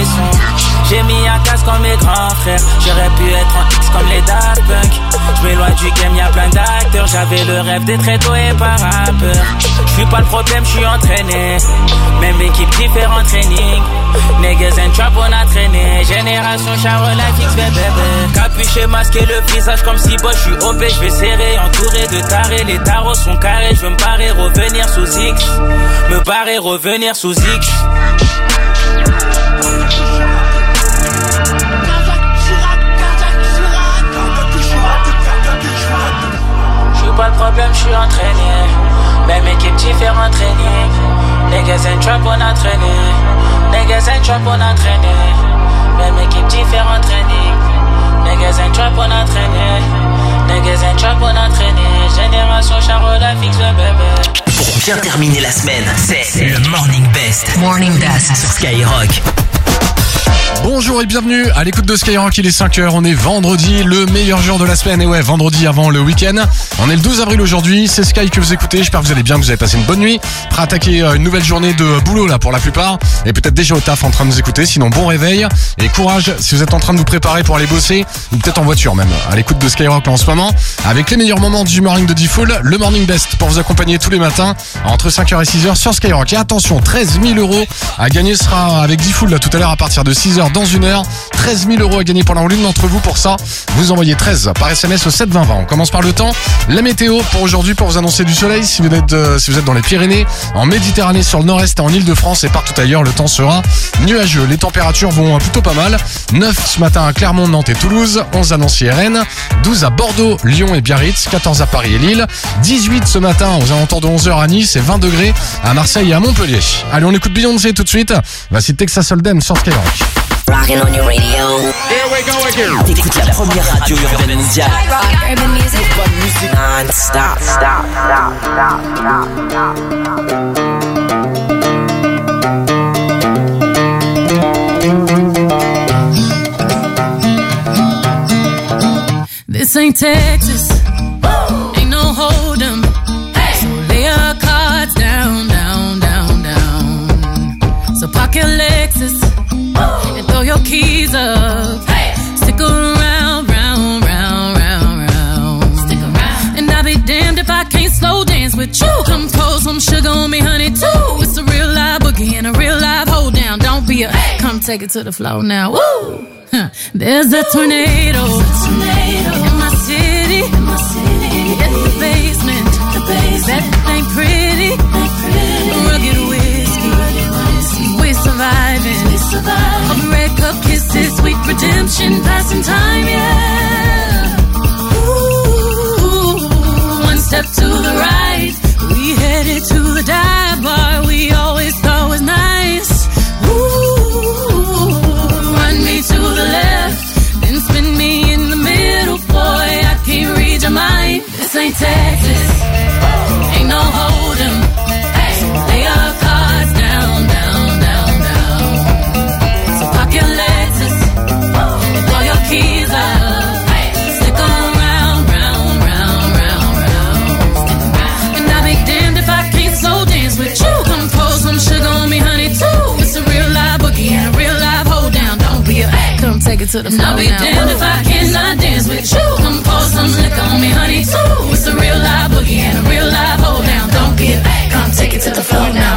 sons. J'ai mis un casque comme mes grands frères. J'aurais pu être en X comme les Daft Punk. J'm'éloigne du game, y'a plein d'acteurs. J'avais le rêve d'être étoilé par rappeur. J'suis pas le problème, j'suis entraîné. Même équipe, différents training. Niggas and trap, on a traîné. Génération Charo, life X, bébé. Capuché, masqué le visage comme si boss. J'suis OP, j'vais serrer, entouré de tarés. Les tarots sont carrés, j'veux me barrer, revenir sous X. Me barrer, revenir sous X. J'suis pas le problème, j'suis entraîné. Même équipe, différents training. Niggas and trap, on a traîné. Niggas and trap, on a traîné. Même équipe, différents training. Niggas and trap, on a traîné. Niggas and trap, on a traîné. Génération Charo, la fixe, bébé. Pour bien terminer la semaine, c'est le Morning Best. Morning Best sur Skyrock. Bonjour et bienvenue à l'écoute de Skyrock, il est 5h, on est vendredi, le meilleur jour de la semaine, et ouais, vendredi avant le week-end. On est le 12 avril aujourd'hui, c'est Sky que vous écoutez, j'espère que vous allez bien, que vous avez passé une bonne nuit, prêt à attaquer une nouvelle journée de boulot là pour la plupart, et peut-être déjà au taf en train de nous écouter, sinon bon réveil, et courage si vous êtes en train de vous préparer pour aller bosser, ou peut-être en voiture même, à l'écoute de Skyrock en ce moment, avec les meilleurs moments du morning de D-Fool, le Morning Best pour vous accompagner tous les matins, entre 5h et 6h sur Skyrock. Et attention, 13 000 € à gagner sera avec D-Fool là tout à l'heure à partir de 6h dans une heure. 13 000 € à gagner pour l'une d'entre vous. Pour ça, vous envoyez 13 par SMS au 7 20 20. On commence par le temps. La météo pour aujourd'hui, pour vous annoncer du soleil. Si vous êtes dans les Pyrénées, en Méditerranée, sur le nord-est, en Ile-de-France et partout ailleurs, le temps sera nuageux. Les températures vont plutôt pas mal. 9 ce matin à Clermont, Nantes et Toulouse. 11 à Nancy et Rennes. 12 à Bordeaux, Lyon et Biarritz. 14 à Paris et Lille. 18 ce matin aux alentours de 11h à Nice et 20 degrés à Marseille et à Montpellier. Allez, on écoute Beyoncé tout de suite. Voici Texas Hold'em sur Skyrock. Rockin' on your radio. Here we go again. T'écoutes la première radio urbaine mondiale. Rock urban music. Bonne musique. Non-stop. This ain't Texas. Ain't no hold'em. So lay your cards down. So park your Lexus. Throw your keys up. Hey. Stick around, round. Stick around. And I'll be damned if I can't slow dance with you. Come pour some sugar on me, honey, too. It's a real live boogie and a real live hold down. Don't be a come take it to the floor now. Woo! There's a tornado in my city. In the basement. That ain't pretty. Rugged whiskey. We're surviving. All the red cup kisses, sweet redemption, passing time, yeah. Ooh, one step to the right, we headed to the dive bar we always thought was nice. Ooh, run me to the left, then spin me in the middle, boy, I can't read your mind. This ain't Texas, ain't no hold'em. So lay your cards down. Your Lexus, throw your keys up, stick around, and I'll be damned if I can't slow dance with you. Come pour some sugar on me, honey, too. It's a real live boogie and a real live hold down. Don't be a come take it to the floor. I'll be damned if I cannot dance with you. Come pour some liquor on me, honey, too. It's a real live boogie and a real live hold down. Don't be a come take it to the floor now.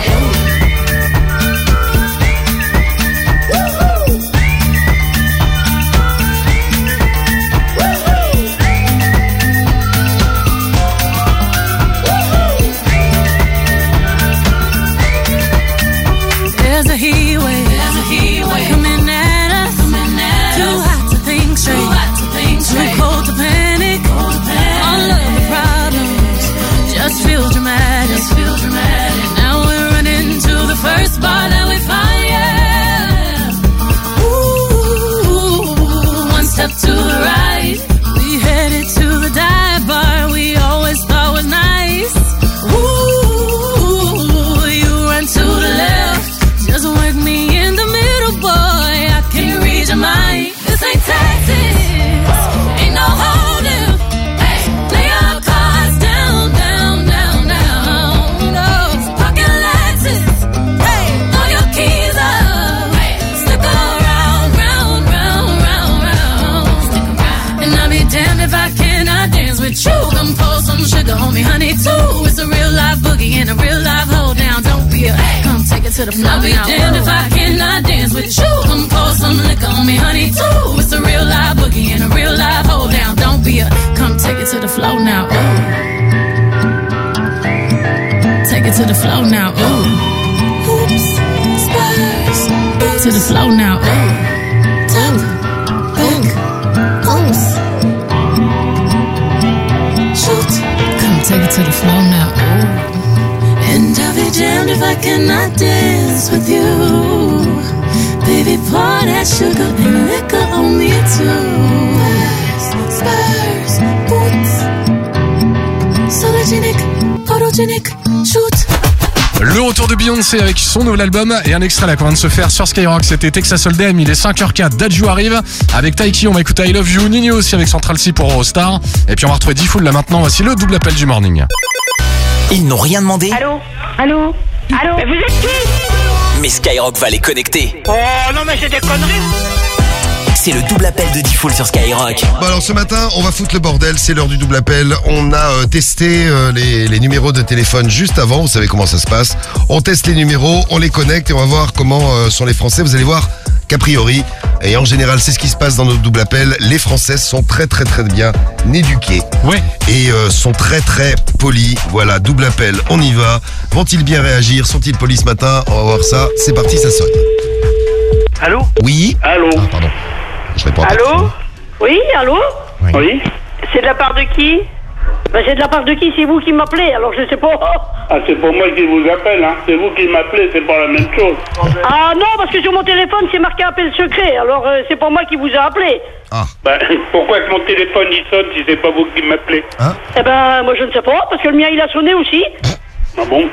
There's a heat wave coming at us. Too hot to think straight. Too cold to panic. All of the problems just feel dramatic. Now we're boogie and a real live hold down. Don't be a come take it to the floor. I'll be damned if I cannot dance with you. Come pour some liquor on me, honey, too. It's a real live boogie and a real live hold down. Don't be a come take it to the floor now. Ooh. Take it to the floor now. Ooh. Hoops, spurs, to the floor now. Ooh. Top, back, oops. Shoot, come take it to the floor now. Ooh. And I'll be damned if I cannot dance with you. Baby, pour that sugar and liquor on me too. Spurs, boots, sologenic, photogenic, shoot. Le retour de Beyoncé avec son nouvel album et un extrait là qu'on vient de se faire sur Skyrock, c'était Texas Hold'em, il est 5h04, Dadju arrive avec Taiki, on va écouter I Love You, Nino aussi avec Central C pour Eurostar et puis on va retrouver D-Fool là maintenant, voici le double appel du morning. Ils n'ont rien demandé. Allô? Allô? Allô? Mais vous êtes qui? Mais Skyrock va les connecter. Oh non mais c'est des conneries. C'est le double appel de D-Fool sur Skyrock. Bon alors ce matin, on va foutre le bordel, c'est l'heure du double appel. On a testé les numéros de téléphone juste avant, vous savez comment ça se passe. On teste les numéros, on les connecte et on va voir comment sont les Français. Vous allez voir qu'a priori, et en général c'est ce qui se passe dans nos double appels, les Français sont très très très bien éduqués. Ouais. Et sont très très polis. Voilà, double appel, on y va. Vont-ils bien réagir? Sont-ils polis ce matin? On va voir ça. C'est parti, ça sonne. Allô? Oui. Allô? Ah, pardon. Je réponds à Allô? personne. Oui, allô? Oui? C'est de la part de qui? Ben c'est de la part de qui? C'est vous qui m'appelez, alors je sais pas. Ah, c'est pour moi qui vous appelle, hein. C'est vous qui m'appelez, c'est pas la même chose. Ah non, parce que sur mon téléphone c'est marqué appel secret, alors c'est pas moi qui vous a appelé. Ah. Ben, pourquoi que mon téléphone il sonne si c'est pas vous qui m'appelez? Hein? Eh ben moi je ne sais pas, parce que le mien il a sonné aussi. Ah bon?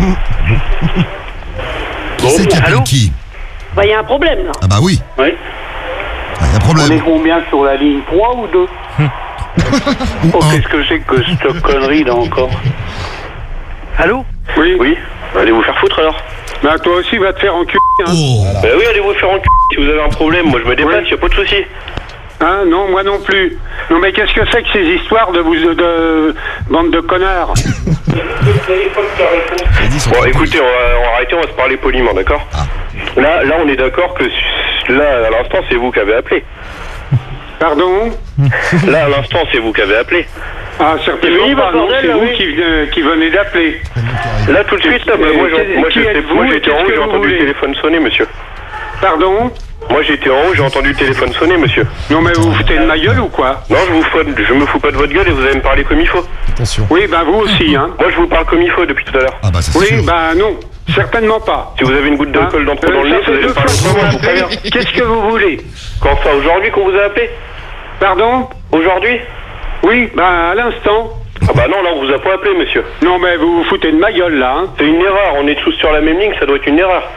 Qui c'est qui appelle allô? qui? Ben il y a un problème là. Ah bah oui, Oui? il y a un On est problème. combien sur la ligne? 3 ou 2? Oh, qu'est-ce que c'est que cette connerie là encore? Allô? Oui? Oui? Allez vous faire foutre alors. Bah toi aussi va te faire enculer, hein. Oh. Bah oui, allez vous faire enculer. Si vous avez un problème, moi je me déplace, y'a pas de souci. Hein, non, moi non plus. Non, mais qu'est-ce que c'est que ces histoires de bande de connards? Bon, écoutez, on va arrêter, on va se parler poliment, d'accord? Là, on est d'accord que là, à l'instant, c'est vous qui avez appelé. Pardon? Là, à l'instant, c'est vous qui avez appelé. Ah, certainement Oui, pas, bah, non, bordel, c'est là, vous oui. qui venez d'appeler. Là, tout de suite, là, bah, moi, Qui êtes-vous moi, et j'étais en qu'est-ce haut, que j'ai vous entendu le voulez? téléphone sonner, monsieur. Pardon? Moi, j'étais en haut, j'ai entendu le téléphone sonner, monsieur. Non, mais vous vous foutez de ma gueule ou quoi? Non, je me fous pas de votre gueule et vous allez me parler comme il faut. Attention. Oui, ben vous aussi, hein. Moi, je vous parle comme il faut depuis tout à l'heure. Ah bah ça c'est Oui, sûr. ben non, certainement pas. Si vous avez une goutte d'alcool dans le nez, Ça vous fait allez me 2 parler fois autrement, que je vous vous préviens. m'appelez. Qu'est-ce que vous voulez? Quand ça, aujourd'hui qu'on vous a appelé? Pardon? Aujourd'hui? Oui, ben à l'instant. Ah bah non, là, on vous a pas appelé, monsieur. Non, mais vous vous foutez de ma gueule, là, hein. C'est une erreur, on est tous sur la même ligne, ça doit être une erreur.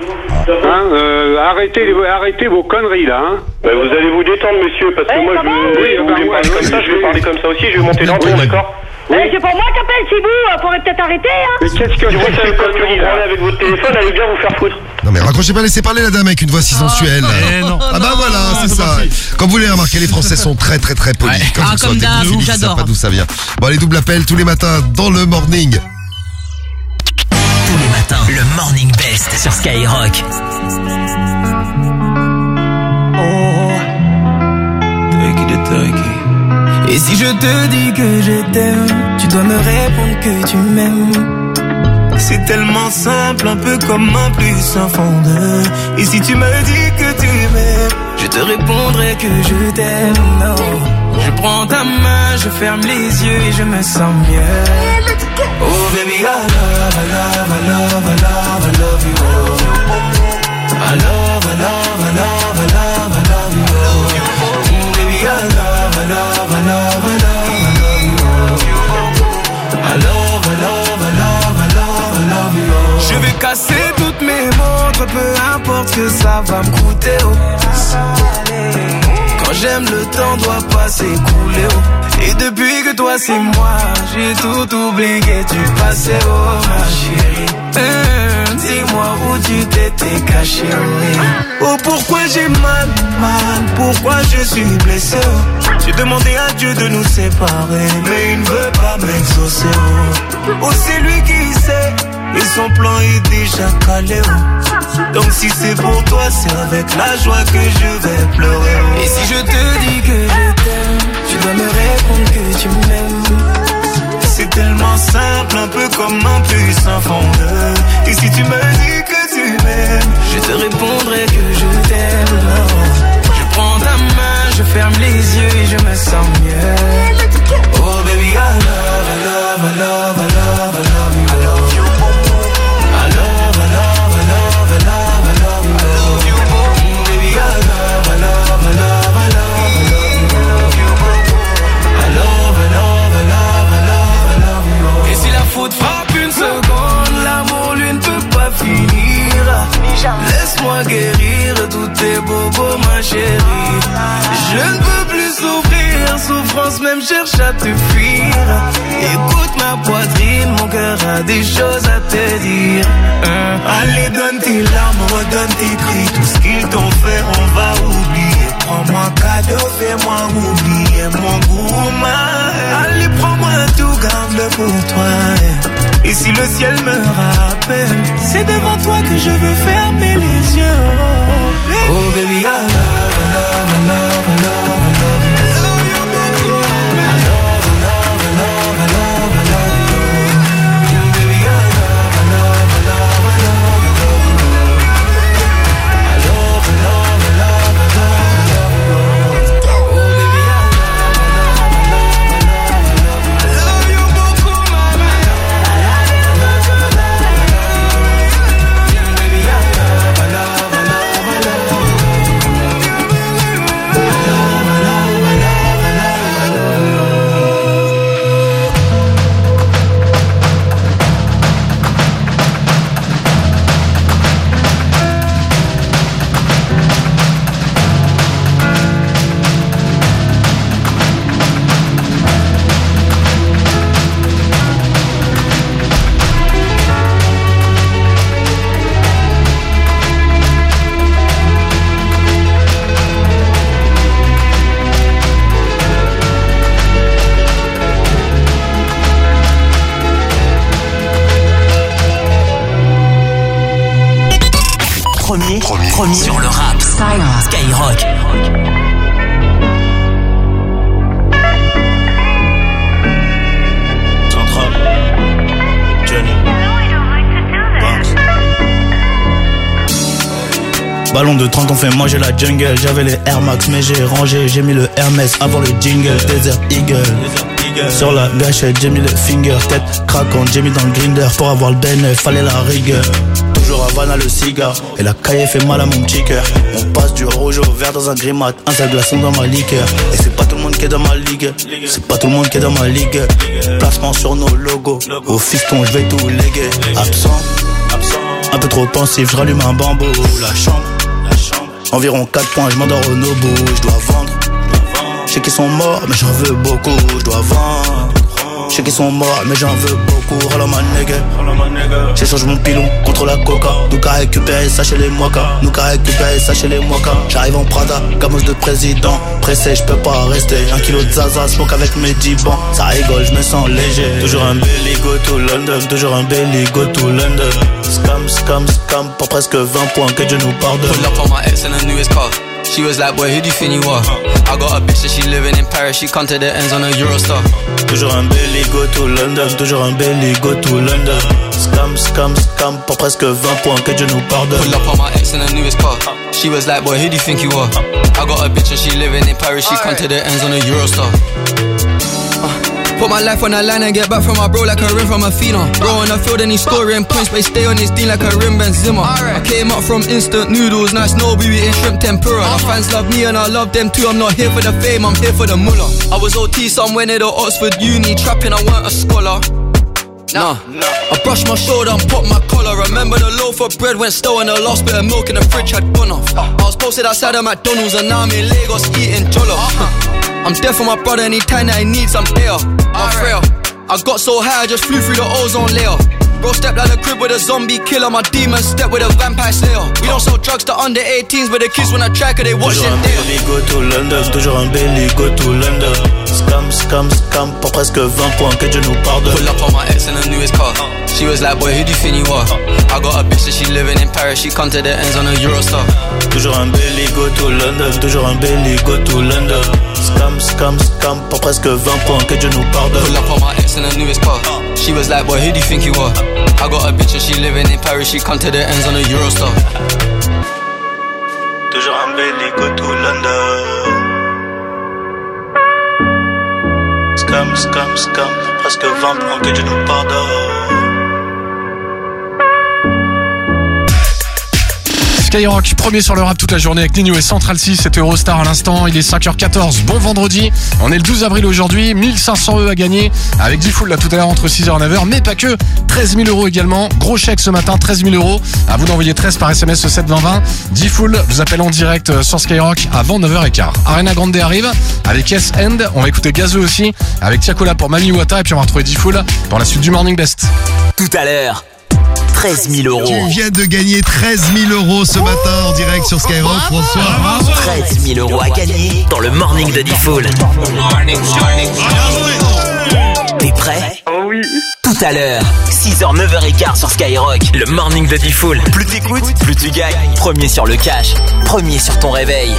Arrêtez vos conneries, là, hein. Bah, vous allez vous détendre, monsieur, parce que moi, ça va? vous voulez me parler comme ça, je vais parler comme ça aussi, je vais monter l'entour, d'accord? C'est pas moi qui appelle, c'est vous, faudrait peut-être arrêter, hein. Mais qu'est-ce que Si vous c'est que savez ces pas ce que vous conneries, là? branlez avec votre téléphone, allez bien vous faire foutre. Non mais raccrochez pas, laissez parler la dame avec une voix si sensuelle. non. Ah bah voilà, c'est ça. Comme vous l'avez remarqué, les Français sont très très très polis. Ouais. Quand Ah, ils sont comme avec d'hab, des filles, ils savent j'adore. pas d'où ça vient. Bon, les doubles appels tous les matins dans le morning. Tous les matins, le Morning Best sur Skyrock. Et si je te dis que je t'aime, tu dois me répondre que tu m'aimes. C'est tellement simple, un peu comme un plus un fond de. Et si tu me dis que tu m'aimes, je te répondrai que je t'aime. Non. Je prends ta main, je ferme les yeux et je me sens mieux. Oh baby, I love, I love, I love, I love, I love you. I love, I love, I love, I love, I love you. Oh baby, I love, I love, I love, I love, I love you. I love, I love, I love, I love, I love you. Je vais casser toutes mes montres, peu importe que ça va me coûter. Oh. Quand j'aime, le temps doit pas s'écouler. Oh. Et depuis que toi c'est moi, j'ai tout oublié, tu passais, oh ma chérie. Dis-moi où tu t'étais caché, oui. Oh, pourquoi j'ai mal, pourquoi je suis blessé, oh. J'ai demandé à Dieu de nous séparer, mais il ne veut pas m'exaucer, oh. Oh, c'est lui qui sait, et son plan est déjà calé, oh. Donc si c'est pour toi, c'est avec la joie que je vais pleurer, oh. Et si je te dis que je t'aime, tu dois me répondre que tu m'aimes. C'est tellement simple, un peu comme un puissant fondeur. Et si tu me dis que tu m'aimes, je te répondrai que je t'aime. Je prends ta main, je ferme les yeux et je me sens mieux. Oh baby, I love, I love, I love, I love, I love you. I love you. I love, I love, I love, I love, I love you. I love you. Baby, I love, I love, I love, I love, I love you. I love, I love, I love, I love. Et si la faute frappe une seconde, l'amour lui ne peut pas finir. Laisse-moi guérir tous tes bobos, ma chérie. Je ne peux plus souffrir, souffrance même cherche à te fuir. Écoute ma poitrine, mon cœur a des choses à te dire. Allez, donne tes larmes, redonne tes cris. Tout ce qu'ils t'ont fait, on va oublier. Prends-moi cadeau, fais-moi oublier mon goût. Allez, prends-moi tout, garde-le pour toi. Et si le ciel me rappelle, c'est devant toi que je veux fermer les yeux. Oh baby, I love, I love, I love, I love, I love you. I love you, baby. I love, I love, I love, I love, I love you. Baby, I love, I love, I love, I love, I love you. I love, I love, I love, I love, I love you. Oh baby, I love, I love, I love, I love, I love you. I love you beaucoup, mama. I love you beaucoup, mama. Baby, I love, I love, I love, I love you. Premier sur le rap. Skyrock. Central. Johnny. Ballon de 30, on fait manger la jungle. J'avais les Air Max, mais j'ai rangé. J'ai mis le Hermès avant le jingle. Desert Eagle. Sur la gâchette, j'ai mis le finger. Tête craquante, j'ai mis dans le grinder. Pour avoir le bénéf, fallait la rigueur. Toujours Havana le cigare. Et la caille fait mal à mon petit cœur. On passe du rouge au vert dans un grimat. Un seul glaçon dans ma liqueur. Et c'est pas tout le monde qui est dans ma ligue. C'est pas tout le monde qui est dans ma ligue. Placement sur nos logos. Au fiston, je vais tout léguer. Absent. Un peu trop pensif, je rallume un bambou. La chambre. Environ 4 points, je m'endors au Nobu. Je dois vendre. Je sais qu'ils sont morts, mais j'en veux beaucoup. Je dois vendre. Je sais qu'ils sont morts, mais j'en veux beaucoup. Rala ma nigga. J'échange mon pilon contre la coca. Nous qu'à récupérer ça chez les moicas. Nous qu'à récupérer ça chez les moicas. J'arrive en Prada, gamos de président. Pressé, je peux pas rester. 1 kilo de zaza, smoke avec mes 10 bancs. Ça rigole, je me sens léger. Toujours un belly, go to London. Toujours un belly, go to London. Scam, pour presque 20 points, que Dieu nous pardonne. Pull up on my ex in the newest car. She was like, boy, who do you think you are? I got a bitch that she living in Paris. She come to the ends on a Eurostar. Toujours un belly, go to London. Toujours un belly, go to London. Scam, pour presque 20 points, que Dieu nous pardonne. Pull up on my ex in the newest car. She was like, boy, who do you think you are? I got a bitch that she living in Paris. She come to the ends on a Eurostar. Put my life on the line and get back from my bro like a rim from a phenom. Bro on the field and he's scoring points, but he stay on his team like a rim Benzema. I came up from instant noodles, nice no we eating shrimp tempura. My fans love me and I love them too. I'm not here for the fame, I'm here for the mullah. I was OT somewhere near the Oxford Uni, trapping, I weren't a scholar. Nah, I brushed my shoulder and popped my collar. Remember the loaf of bread went stale and the last bit of milk in the fridge had gone off. I was posted outside of McDonald's and now I'm in Lagos eating jollof. I'm there for my brother anytime that he needs some air. I'm frail. I got so high I just flew through the ozone layer. Bro, step like a crib with a zombie killer. My demons step with a vampire slayer. We don't sell drugs to under 18s, but the kids when I track it, they watch it there. Go to London, toujours un belly, go to London. Scam, pour presque 20 points, que Dieu nous pardonne. Pull up on my ex in the newest car. She was like, boy, who do you think you are? I got a bitch that she living in Paris, she come to the ends on a Eurostar. Toujours un belly, go to London, toujours un belly, go to London. Scam, pour presque 20 points, que Dieu nous pardonne. Pull up on my ex in the newest car. She was like, boy, who do you think you are? I got a bitch that she living in Paris, she come to the ends on a Eurostar. Toujours un belly, go to London. Scam, presque 20 points, que Dieu nous pardonne. Skyrock, premier sur le rap toute la journée avec Nino et Central 6, c'était Eurostar à l'instant, il est 5h14, bon vendredi, on est le 12 avril aujourd'hui, 1500 € à gagner avec D-Fool là tout à l'heure entre 6h et 9h, mais pas que, 13 000 € également, gros chèque ce matin, 13 000 €, à vous d'envoyer 13 par SMS au 7 20 20, D-Fool vous appelle en direct sur Skyrock avant 9h15. Ariana Grande arrive avec Yes End, on va écouter Gazeux aussi avec Tiakola pour Mami Wata et puis on va retrouver D-Fool pour la suite du Morning Best. Tout à l'heure. 13 000 €. Tu viens de gagner 13 000 € ce matin en direct sur Skyrock, François. 13 000 € à gagner dans le Morning de D-Fool. T'es prêt? Oh oui. Tout à l'heure, 6h, 9h15 sur Skyrock, le Morning de D-Fool. Plus t'écoutes, plus tu gagnes. Premier sur le cash, premier sur ton réveil.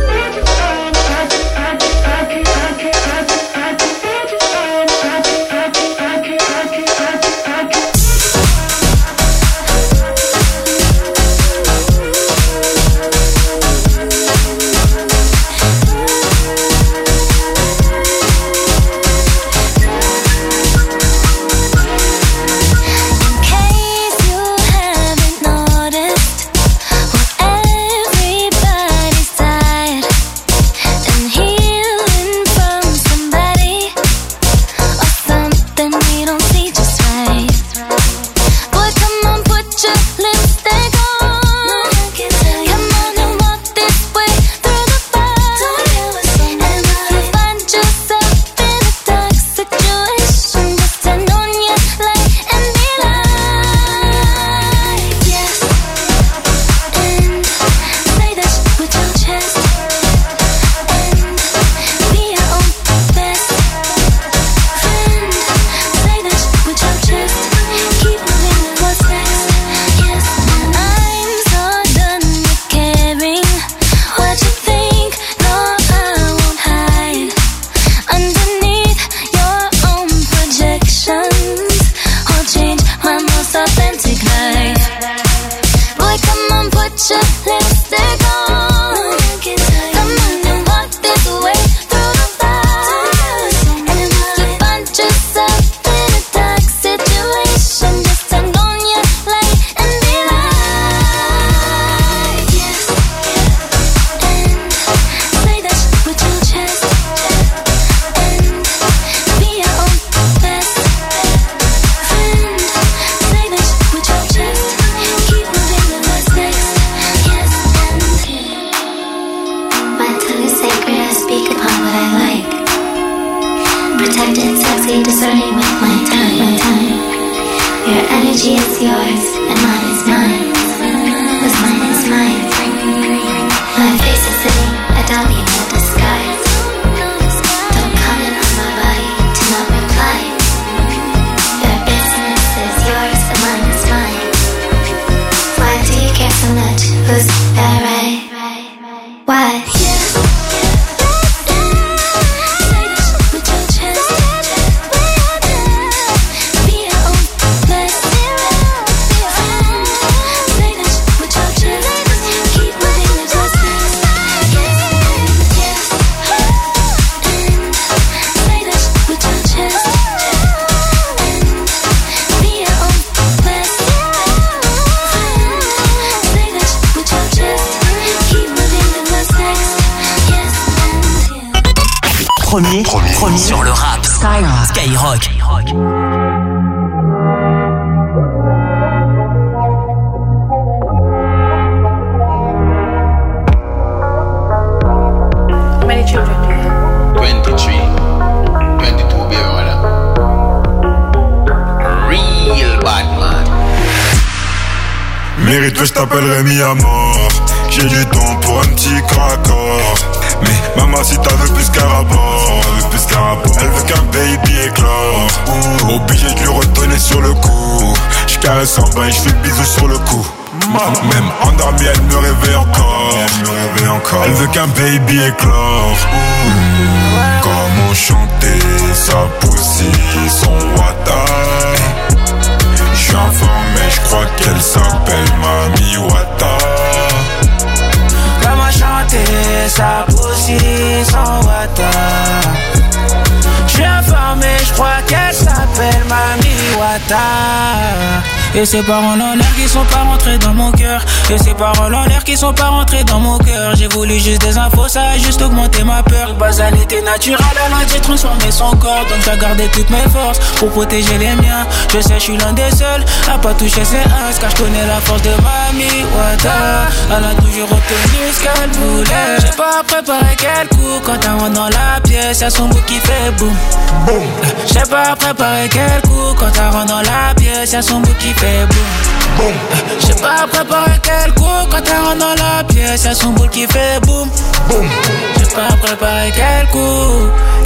Premier sur le rap. Skyrock. How many children do you have? 23. 22 baby mother. Real bad man. Mérite-le, je t'appellerai mis à mort. J'ai du temps pour un petit craccord. Mais maman, si t'as veux plus qu'un rapport, elle veut qu'un baby éclore. Obligé de lui redonner sur le coup. J'caresse en bas et j'fais le bisou sur le cou. Même endormie, elle me réveille encore. Elle veut qu'un baby éclore. Comment chanter sa pussy, son wata. J'suis informé, j'crois qu'elle s'appelle Mami Wata. Comment chanter sa pussy, son wata. J'suis informé, j'crois qu'elle s'appelle Mami Wata. Et ces paroles en l'air qui sont pas rentrées dans mon cœur. Et ces paroles en l'air qui sont pas rentrées dans mon cœur. J'ai voulu juste des infos, ça a juste augmenté ma peur. Basalité naturelle, elle a déjà transformé son corps. Donc j'ai gardé toutes mes forces pour protéger les miens. Je sais, je suis l'un des seuls à pas toucher ses uns. Car je connais la force de Mami Wata. Elle a toujours obtenu ce qu'elle voulait. J'ai pas préparé quel coup. Quand elle rentre dans la pièce, y'a son bout qui fait boum. J'ai pas préparé quel coup. Quand elle rentre dans la pièce, y'a son bout qui fait boum. J'ai pas préparé quel coup. Quand elle rentre dans la pièce, y'a son boule qui fait boum. J'ai pas préparé quel coup.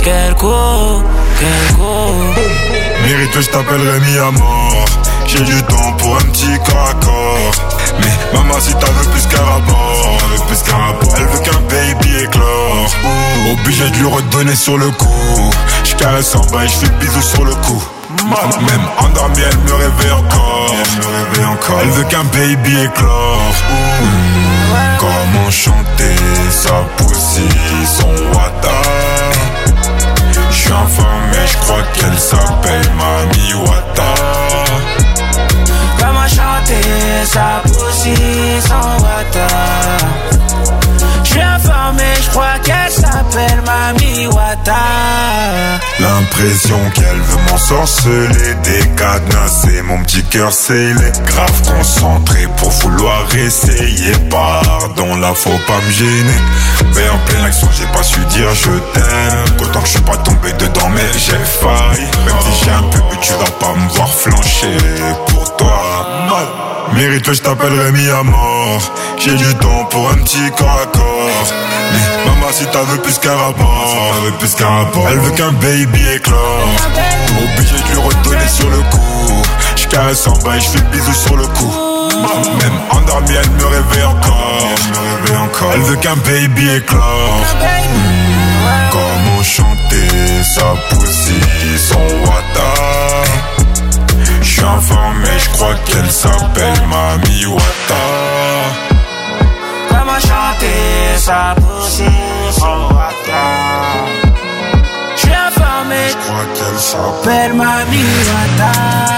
Mérite-le, je t'appellerai mis à mort. J'ai du temps pour un petit craccord. Mais maman, si t'as veux plus qu'un rapport, elle veut qu'un baby éclore. Obligé de lui redonner sur le coup. J'caresse en bas et j'fais le bisou sur le cou. Même endormie, elle me réveille encore. Elle veut qu'un baby éclore. Comment chanter sa pussy, son wata. J'suis informé, j'crois qu'elle s'appelle Mami Wata. Comment chanter sa pussy, son wata. J'suis informé, j'crois qu'elle s'appelle Mami Wata. L'impression qu'elle veut m'ensorceler, décadenasser mon petit cœur scellé. Grave concentré pour vouloir essayer. Pardon, là faut pas me gêner. Mais en pleine action, j'ai pas su dire je t'aime. Autant que je suis pas tombé dedans, mais j'ai failli. Même si j'ai un peu bu, tu vas pas me voir flancher pour toi. Mérite-le, je t'appellerai mis à mort. J'ai du temps pour un petit corps à corps. Mais maman, si t'as veux plus qu'un rapport, elle veut qu'un baby éclore. Obligé de lui redonner sur le coup. J'caresse en bas et j'fais le bisou sur le cou. Même endormie, elle me réveille encore. Elle veut qu'un baby éclore. Comment chanter sa pussy, son wata. J'suis informé, j'crois qu'elle s'appelle Mami Wata. Comment chanter sa pussy, son wata. J'suis informé, j'crois qu'elle s'appelle Mami Wata.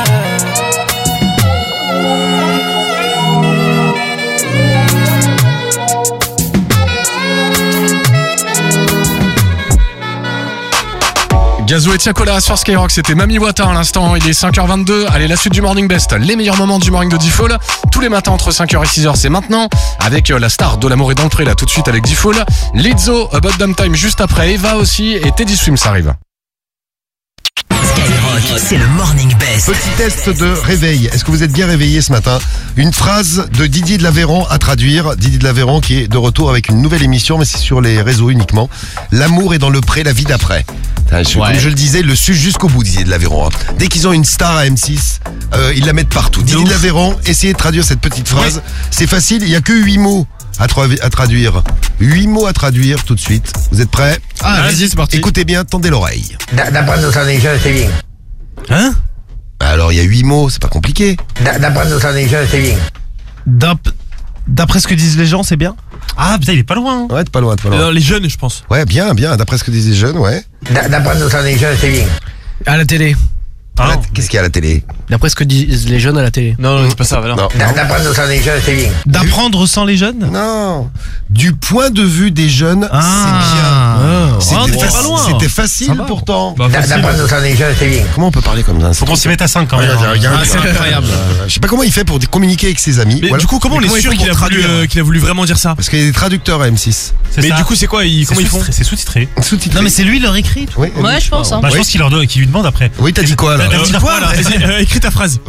Gazo et Tiakola sur Skyrock, c'était Mami Wata à l'instant, il est 5h22. Allez, la suite du Morning Best, les meilleurs moments du Morning de D-Fool. Tous les matins entre 5h et 6h, c'est maintenant. Avec la star de l'amour et d'entrée, là tout de suite avec D-Fool. Lizzo, About Damn Time juste après, Eva aussi et Teddy Swims arrive. Skyrock, c'est le Morning Best. Petit test de réveil. Est-ce que vous êtes bien réveillé ce matin? Une phrase de Didier de l'Aveyron à traduire. Didier de l'Aveyron qui est de retour avec une nouvelle émission, mais c'est sur les réseaux uniquement. L'amour est dans le pré, la vie d'après. Comme je le disais, le suce jusqu'au bout, Didier de l'Aveyron. Dès qu'ils ont une star à M6, ils la mettent partout. Didier de l'Aveyron, essayez de traduire cette petite phrase. C'est facile, il n'y a que 8 mots à traduire. 8 mots à traduire tout de suite. Vous êtes prêts? Vas-y, c'est parti. Écoutez bien, tendez l'oreille. D'apprendre ça des jeunes, c'est bien. Hein? Alors, il y a 8 mots, c'est pas compliqué. D'apprendre ça des jeunes, c'est bien. D'après ce que disent les gens, c'est bien. Ah putain, il est pas loin. Ouais, t'es pas loin. Les jeunes, je pense. Ouais, bien. D'après ce que disent les jeunes, ouais. D'apprendre ça des jeunes, c'est bien. À la télé. Qu'est-ce qu'il y a à la télé? D'après ce que disent les jeunes à la télé. Non, c'est pas ça, voilà. D'apprendre sans les jeunes, c'est bien. D'apprendre sans les jeunes? Non. Du point de vue des jeunes, c'est bien. C'était pas loin. C'était facile pourtant. D'apprendre notre intelligence, c'est bien. Comment on peut parler comme ça? Faut qu'on s'y mette à 5 quand même. C'est incroyable. Je sais pas comment il fait pour communiquer avec ses amis. Mais Voilà. du coup, comment on Mais est sûr il fait qu'il a voulu vraiment dire ça? Parce qu'il y a des traducteurs à M6. Mais du coup, c'est quoi? Comment ils font? C'est sous-titré. Sous-titré. Non, mais c'est lui, il leur écrit. Oui, Ouais, je pense. Hein. Bah, je pense qu'il lui demande après. Oui, t'as dit quoi là? Écris ta phrase.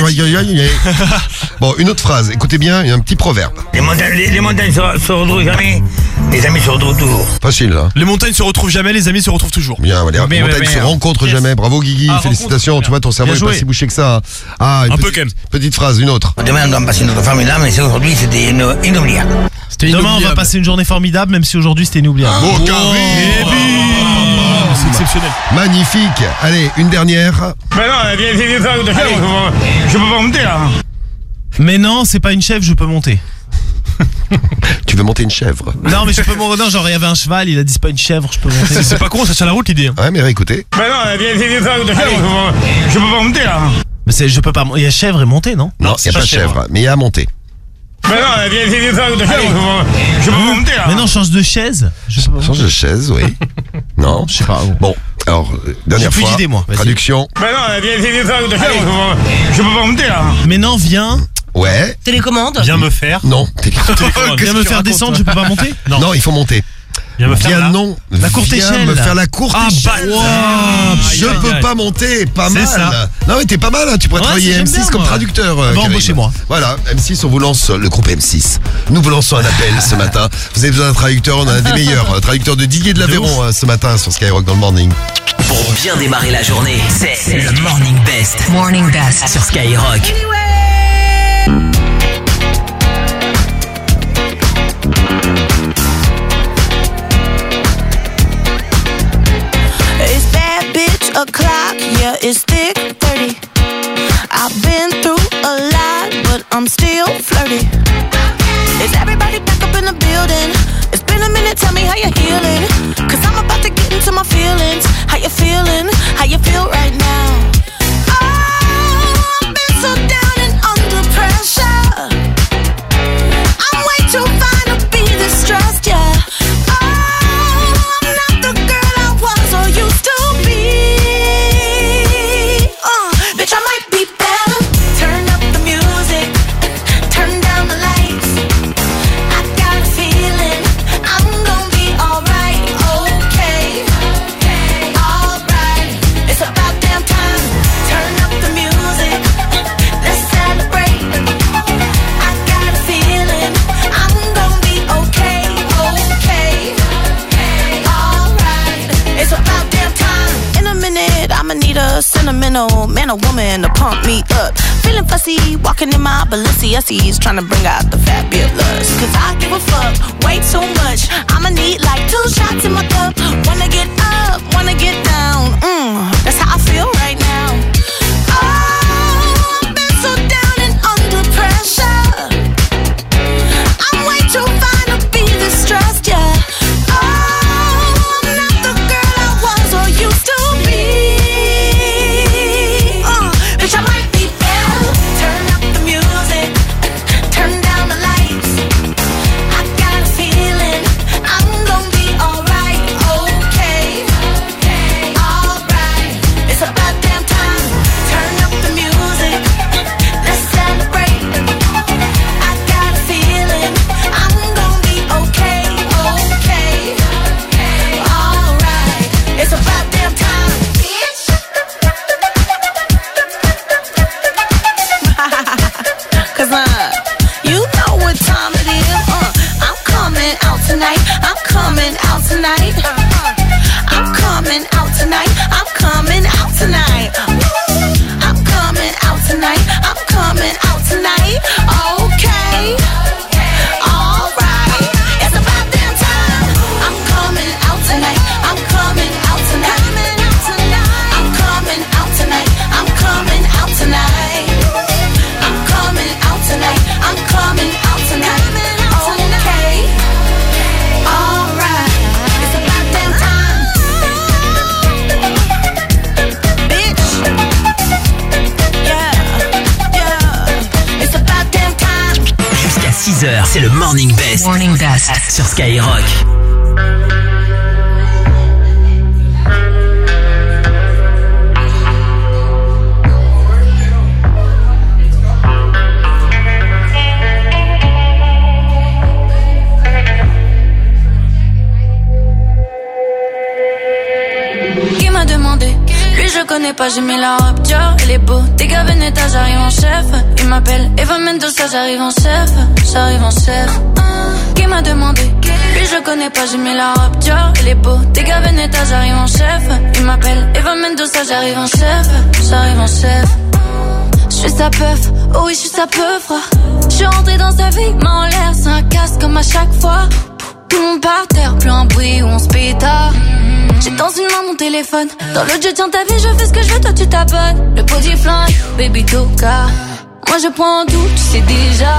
Bon, une autre phrase. Écoutez bien, il y a un petit proverbe. Les montagnes se retrouvent jamais, les amis se retrouvent toujours. Facile, là. Les montagnes se retrouvent jamais, les amis se retrouvent toujours. Bien, les montagnes se rencontrent jamais. Bravo Guigui, félicitations. Tu vois, ton cerveau est pas si bouché que ça. Ah, Un peu quand même. Petite phrase, une autre. Demain, on doit passer notre formidable, mais aujourd'hui, c'était inoubliable. Demain, on va passer une journée formidable, même si aujourd'hui c'était inoubliable. Beau carré. C'est exceptionnel. Magnifique. Allez, une dernière. Mais non, je peux pas monter là. Mais non, c'est pas une chèvre, je peux monter. Tu veux monter une chèvre? Non, mais je peux monter. Non, genre il y avait un cheval, il a dit c'est pas une chèvre, je peux monter. C'est pas con, ça tient la route l'idée. Ouais, mais écoutez. Mais non, je peux pas monter là. Mais je peux pas. Il y a chèvre et monter, non? Non, il n'y a pas chèvre, mais il y a à monter. Mais non, je peux pas monter là. Mais non, change de chaise. Change de chaise, oui. Non, je sais pas. Bon, alors, dernière J'ai plus fois. d'idée, moi. Vas-y. Traduction. Mais non, je peux pas monter là. Mais non, viens. Ouais. Télécommande. Viens me faire. Non. Viens me faire descendre, je peux pas monter? Non, il faut monter. Viens me faire la courte échelle. me faire la courte échelle. Je peux pas monter, pas mal. Ça. Non mais t'es pas mal, hein. Tu pourrais travailler j'aime M6 bien, comme moi. traducteur. Bon, embauchez-moi. Voilà, M6, on vous lance le groupe M6. Nous vous lançons un appel ce matin. Vous avez besoin d'un traducteur, on a un des meilleurs. Traducteur de Didier de l'Aveyron ce matin sur Skyrock dans le morning. Pour bien démarrer la journée, c'est le Morning Best. Morning Best. Sur Skyrock. It's bad bitch o'clock, yeah, it's thick 30. I've been through a lot, but I'm still flirty. Is everybody back up in the building? It's been a minute, tell me how you're healing. Cause I'm about to get into my feelings. How you feeling? How you feel right now? Oh, I've been so down and under pressure. I'm way too fine to be this stressed, yeah. Bitch, I might be better. Turn up the music, turn down the lights. I got a feeling I'm gonna be alright, okay, alright. It's about damn time. Turn up the music, let's celebrate. I got a feeling I'm gonna be okay, alright. It's about damn time. In a minute, I'ma need a sentimental man or woman to pump me up. Feeling fussy, walking in my Balenciennes, trying to bring out the fabulous. Cause I give a fuck way too much. I'ma need like 2 shots in my cup. Wanna get up, wanna get down. That's how I feel right now. Oh, I've been so down and under pressure. I'm way too fine to be this stressed, yeah. Oh, I'm not the girl I was or used to be. Bitch, I might be better. Turn up the music, turn down the lights. I got a feeling I'm gonna be alright, okay, alright. It's about damn time. Turn up the music, let's celebrate. I got a feeling I'm gonna be okay, alright. It's about damn time, bitch. Cause you know what time it is. I'm coming out tonight. I'm coming out tonight. I'm coming out tonight. I'm coming out tonight. I'm coming out tonight. I'm coming out tonight. Okay. Alright. It's about damn time. I'm coming out tonight. I'm coming out tonight. I'm coming out tonight. I'm coming out tonight. I'm coming out tonight. I'm coming out tonight. Okay. Alright. It's about damn time. Bitch. Yeah. It's about damn time. Jusqu'à 6h, c'est le Morning Best. Morning Best. Sur Skyrock. connais pas, j'ai mis la robe Dior. Elle est beau, des gars Veneta, j'arrive en chef. Il m'appelle Eva Mendoza, j'arrive en chef. J'arrive en chef. Qui m'a demandé? Lui je connais pas, j'ai mis la robe Dior. Elle est beau, des gars Veneta, j'arrive en chef. Il m'appelle Eva Mendoza, j'arrive en chef. J'arrive en chef. Je suis sa peuf, oh oui je suis sa peuf. Je suis rentrée dans sa vie, main en l'air, c'est un casse comme à chaque fois. Tout le monde par terre, plus un bruit où on se pétard. J'ai dans une main mon téléphone, dans l'autre je tiens ta vie, je fais ce que je veux, toi tu t'abonnes. Le body flingue, baby toka. Moi je prends tout, tu sais déjà.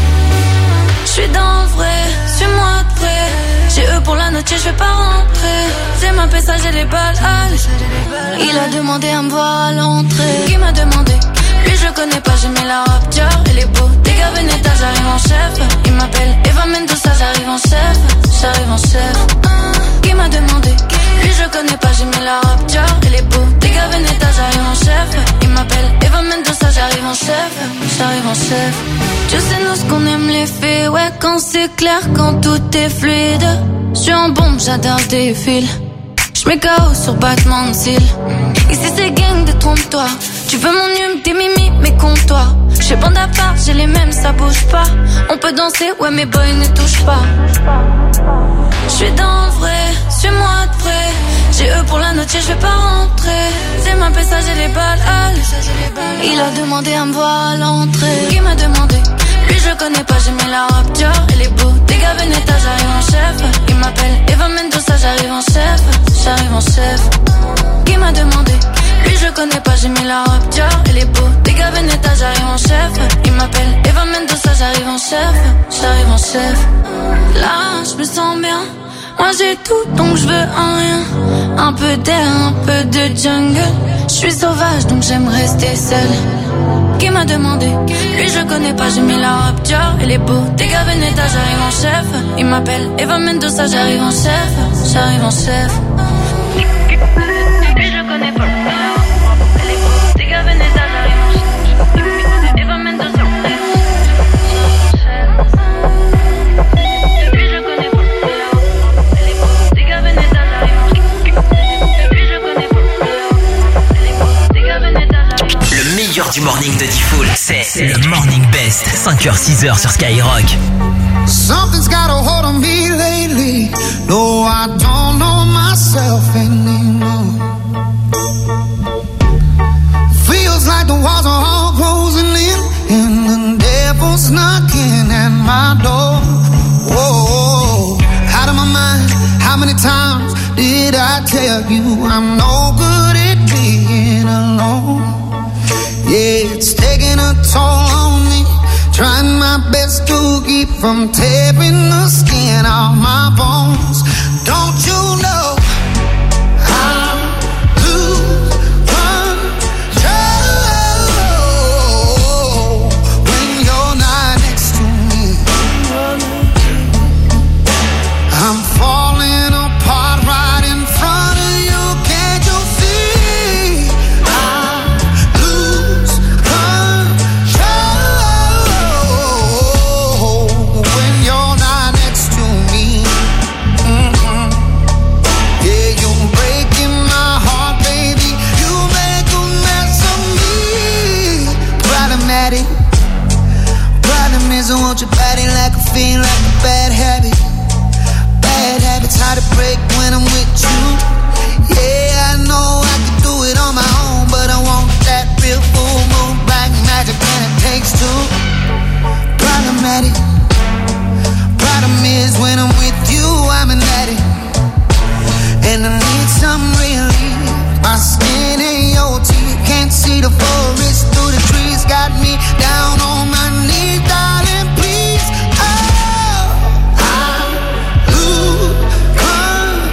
Je suis dans le vrai, suis-moi de près. J'ai eux pour la note, je vais pas rentrer. J'ai ma PSA, j'ai les balles, allez. Il a demandé à me voir à l'entrée. Qui m'a demandé? Lui je connais pas, j'ai mis la robe Dior. Elle est beau, des gars Veneta, j'arrive en chef. Il m'appelle Eva Mendoza, j'arrive en chef. J'arrive en chef. Qui m'a demandé? Lui je connais pas, j'ai mis la robe Dior. Elle est beau, des gars Veneta, j'arrive en chef. Il m'appelle Eva Mendoza, j'arrive en chef. J'arrive en chef. Tu sais nous ce qu'on aime les faits. Ouais quand c'est clair, quand tout est fluide. Je suis en bombe, j'adore le défile. J'mets KO sur battement de cils. Ici c'est gang de trompe-toi. Tu veux mon hume, tes mimi, mais compte-toi. J'fais bande à part, j'ai les mêmes, ça bouge pas. On peut danser, ouais mes boys ne touchent pas. J'suis dans le vrai, suis-moi de près. J'ai eux pour la note, je vais pas rentrer. C'est ma PSA, j'ai les balles, allez. Il a demandé à me voir à l'entrée. Qui m'a demandé? Lui je connais pas, j'ai mis la robe Dior. Elle est beau, des gars Veneta, j'arrive en chef. Il m'appelle Eva Mendoza, j'arrive en chef. J'arrive en chef. Qui m'a demandé? Lui je connais pas, j'ai mis la robe Dior. Elle est beau, des gars Veneta, j'arrive en chef. Il m'appelle Eva Mendoza, j'arrive en chef. J'arrive en chef. Là je me sens bien. Moi j'ai tout donc je veux un rien. Un peu d'air, un peu de jungle. Je suis sauvage donc j'aime rester seule. Qui m'a demandé? Lui je connais pas, j'ai mis la robe Dior. Elle est beau, des gars Veneta, j'arrive en chef. Il m'appelle Eva Mendoza, j'arrive en chef. J'arrive en chef. Lui je connais pas. Elle est beau, des gars Veneta, j'arrive en chef. Eva Mendoza. Le meilleur du morning de Diffoul, c'est le Morning Best, 5h-6h sur Skyrock. Something's got a hold on me lately. No, I don't know myself anymore. Feels like the walls are all closing in, and the devil's knocking at my door. Whoa, out of my mind. How many times did I tell you I'm no good at being alone? Yeah, it's taking a toll on me. Trying my best to keep from tearing the skin off my bones. Don't you know I lose control when you're not next to me? I'm falling apart right in front of you. Can't you see? I lose control when you're not next to me. Yeah, you're breaking my heart, baby. You make a mess of me. Problematic. Problem is I want your body like a fiend, like a bad habit. Bad habits hard to break when I'm with you. Yeah, I know I can do it on my own, but I want that real full moon black magic, and it takes two. Problematic. Problem is when I'm with you, I'm an addict, and I need some relief. My skin ain't your teeth, can't see the forest through the trees. Got me down on my knees, darling, please. Oh, I lose control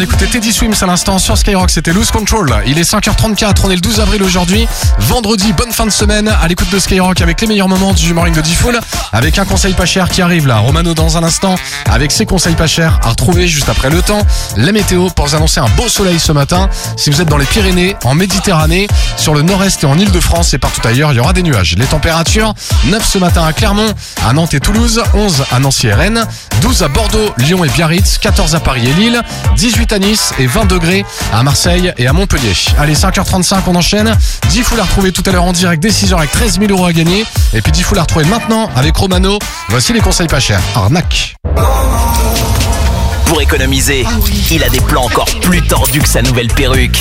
d'écouter Teddy Swims à l'instant sur Skyrock, c'était Lose Control. Il est 5h34, on est le 12 avril aujourd'hui. Vendredi, bonne fin de semaine à l'écoute de Skyrock avec les meilleurs moments du morning de D-Fool. Avec un conseil pas cher qui arrive là. Romano dans un instant avec ses conseils pas chers à retrouver juste après le temps. La météo pour vous annoncer un beau soleil ce matin. Si vous êtes dans les Pyrénées, en Méditerranée, sur le nord-est et en Ile-de-France et partout ailleurs, il y aura des nuages. Les températures, 9 ce matin à Clermont, à Nantes et Toulouse, 11 à Nancy et Rennes, 12 à Bordeaux, Lyon et Biarritz, 14 à Paris et Lille, 18 à Nice et 20 degrés à Marseille et à Montpellier. Allez, 5h35, on enchaîne. D-Fool à retrouver tout à l'heure en direct dès 6h avec 13 000 € à gagner. Et puis D-Fool à retrouver maintenant avec Romano. Voici les conseils pas chers. Arnaque. Pour économiser, il a des plans encore plus tordus que sa nouvelle perruque.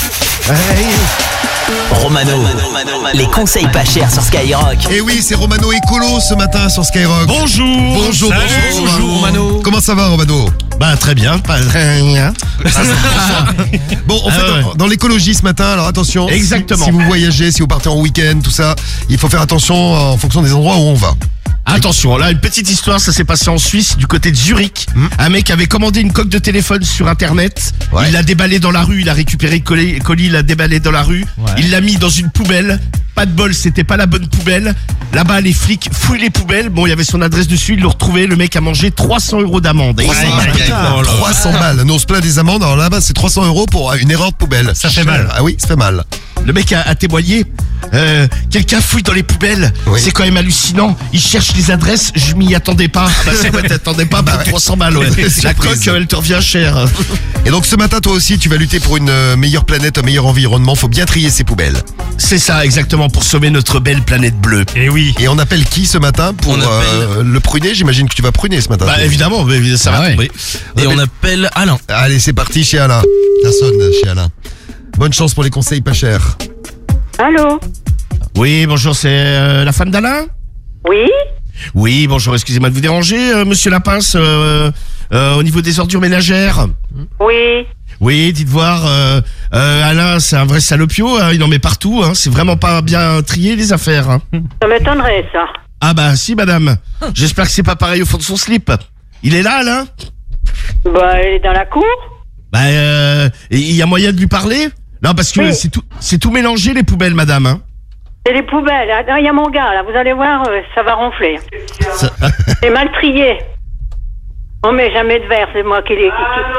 Romano, les conseils pas chers sur Skyrock. Et oui, c'est Romano Écolo ce matin sur Skyrock. Bonjour. Bonjour, Salut, bonjour Romano. Comment ça va, Romano? Bah très bien, pas très bien. Bon, en fait, dans l'écologie ce matin, alors attention. Exactement. Si vous voyagez, si vous partez en week-end, tout ça, il faut faire attention en fonction des endroits où on va. Attention, là une petite histoire, ça s'est passé en Suisse, du côté de Zurich. Un mec avait commandé une coque de téléphone sur internet, il l'a déballé dans la rue, il a récupéré le colis, il l'a déballé dans la rue, il l'a mis dans une poubelle. Pas de bol, c'était pas la bonne poubelle. Là-bas, les flics fouillent les poubelles. Bon, il y avait son adresse dessus, ils l'ont retrouvé. Le mec a mangé 300 € d'amende. 300 balles. Nous, on se plaint des amendes. Alors là-bas, c'est 300 € pour une erreur de poubelle. Ça fait mal. Ah oui, ça fait mal. Le mec a témoigné. Quelqu'un fouille dans les poubelles. C'est quand même hallucinant. Il cherche les adresses. Je m'y attendais pas. Ah bah c'est vrai, t'attendais pas. 300 balles. Ouais. La coque, elle te revient cher. Et donc ce matin, toi aussi, tu vas lutter pour une meilleure planète, un meilleur environnement. Faut bien trier ses poubelles. C'est ça, exactement, pour sauver notre belle planète bleue. Et oui. Et on appelle qui ce matin pour le pruner? J'imagine que tu vas pruner ce matin. Bah évidemment, ça va tomber. Et on appelle Alain. Allez, c'est parti chez Alain. Ça sonne chez Alain. Bonne chance pour les conseils pas chers. Allô? Oui, bonjour, c'est la femme d'Alain? Oui? Oui, bonjour, excusez-moi de vous déranger, monsieur Lapince, au niveau des ordures ménagères. Oui. Oui, dites voir, Alain, c'est un vrai salopio, hein, il en met partout, hein, c'est vraiment pas bien trié les affaires. Hein. Ça m'étonnerait, ça. Ah bah si, madame. J'espère que c'est pas pareil au fond de son slip. Il est là, Alain? Bah, il est dans la cour. Bah, il y a moyen de lui parler? Non, parce que oui. c'est tout mélangé, les poubelles, madame, hein. C'est les poubelles. Il y a mon gars, là. Vous allez voir, ça va ronfler. C'est mal trié. On met jamais de verre, c'est moi qui les...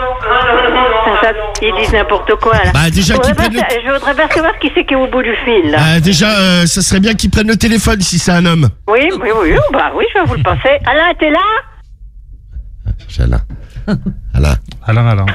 Ils disent n'importe quoi, là. Bah, déjà, je voudrais percevoir qui c'est qui est au bout du fil, là. Déjà, ça serait bien qu'il prenne le téléphone si c'est un homme. Oui, bah oui, je vais vous le passer. Alain, t'es là? Chez Alain. Alain. Alain.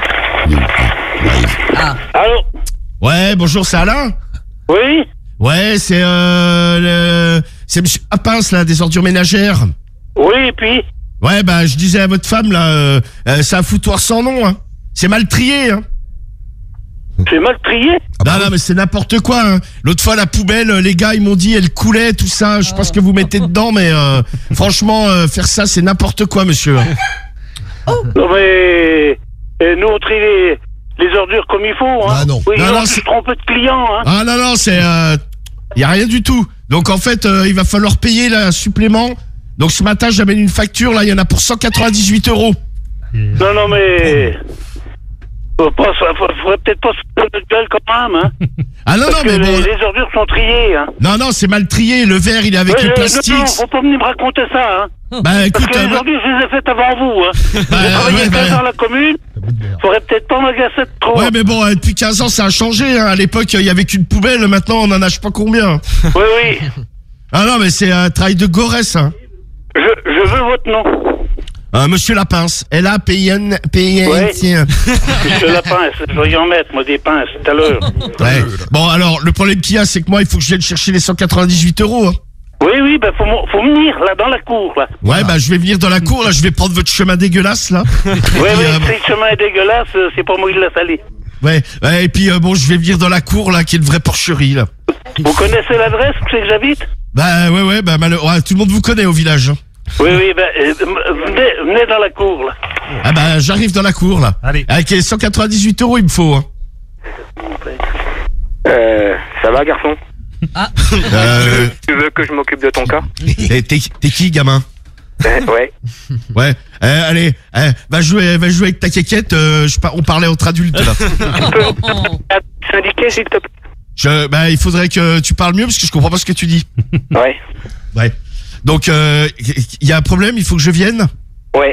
Allô? Ouais, bonjour, c'est Alain? Oui? Ouais, c'est c'est monsieur Lapince, là, des ordures ménagères. Oui, et puis? Ouais, bah, je disais à votre femme, là, c'est un foutoir sans nom, hein. C'est mal trié, hein. C'est mal trié? Non, mais c'est n'importe quoi, hein. L'autre fois, la poubelle, les gars, ils m'ont dit, elle coulait, tout ça. Je sais pas ce que vous mettez dedans, mais franchement, faire ça, c'est n'importe quoi, monsieur. Non, mais nous, on trie les ordures comme il faut, hein. Ah non. Oui, Non, se trompe de clients, hein. Ah non, c'est... y a rien du tout. Donc, en fait, il va falloir payer là, un supplément. Donc, ce matin, j'amène une facture, là, il y en a pour 198 €. Non, mais... Faudrait peut-être pas se faire de gueule quand même, hein. Ah non, Parce mais que bon... les ordures sont triées, hein. Non, c'est mal trié. Le verre, il est avec le plastique. Non, faut pas venir me raconter ça, hein. Bah, écoute... Parce que les ordures, je les ai faites avant vous, hein. J'ai travaillé 15 ans dans la commune. Faudrait peut-être pas m'agacer de trop. Ouais, mais bon, depuis 15 ans, ça a changé, hein. À l'époque, il y avait qu'une poubelle. Maintenant, on en a je sais pas combien. Oui. Ah non, mais c'est un travail de goresse, hein. Je veux votre nom. Monsieur Lapince. L-A-P-I-N... Ouais. Monsieur Lapince, je vais y en mettre, moi, des pinces, tout à l'heure. Ouais. Bon, alors, le problème qu'il y a, c'est que moi, il faut que je vienne chercher les 198 €, hein. Oui, bah, faut venir, là, dans la cour, là. Ouais, bah, je vais venir dans la cour, là, je vais prendre votre chemin dégueulasse, là. Oui, si le chemin est dégueulasse, c'est pas moi qui l'a salé. Ouais, et puis, bon, je vais venir dans la cour, là, qui est une vraie porcherie, là. Vous connaissez l'adresse où c'est que j'habite? Bah, ouais, bah, tout le monde vous connaît au village. Oui, bah, venez dans la cour, là. Ah bah, j'arrive dans la cour, là. Allez. Avec les 198 €, il me faut, hein. Ça va, garçon? Ah. Tu veux que je m'occupe de ton cas? T'es qui, gamin? Ouais. Ouais. Allez, va jouer avec ta quéquette. On parlait entre adultes là. Syndiqué, s'il te plaît. Il faudrait que tu parles mieux parce que je comprends pas ce que tu dis. Ouais. Donc il y a un problème, il faut que je vienne. Ouais.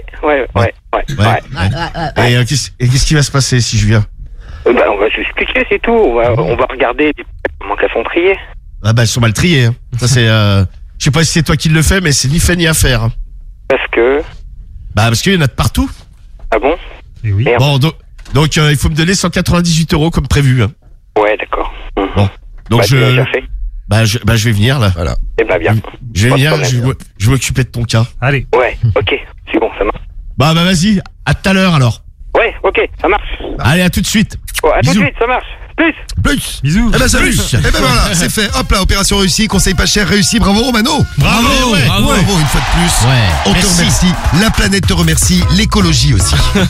Et qu'est-ce qui va se passer si je viens? On va s'expliquer, c'est tout. On va regarder comment qu'elles sont triées. Elles sont mal triées. Hein. Ça c'est. Je sais pas si c'est toi qui le fais, mais c'est ni fait ni à faire. Hein. Parce qu'il y en a de partout. Ah bon? Et oui. Bon, donc il faut me donner 198 € comme prévu. Hein. Ouais, d'accord. Bon, donc je vais venir là. Voilà. Bien. Je vais venir. Je vais m'occuper de ton cas. Allez. Ouais. Ok. C'est bon, ça marche. Vas-y. À tout à l'heure alors. Ouais. Ok. Ça marche. Allez, à tout de suite. Ouais, à tout de suite. Ça marche. Plus. Bisous. Salut. Voilà, c'est fait. Hop là, opération réussie, conseil pas cher réussi. Bravo Romano. Bravo, une fois de plus. Ouais. On te remercie. La planète te remercie. L'écologie aussi.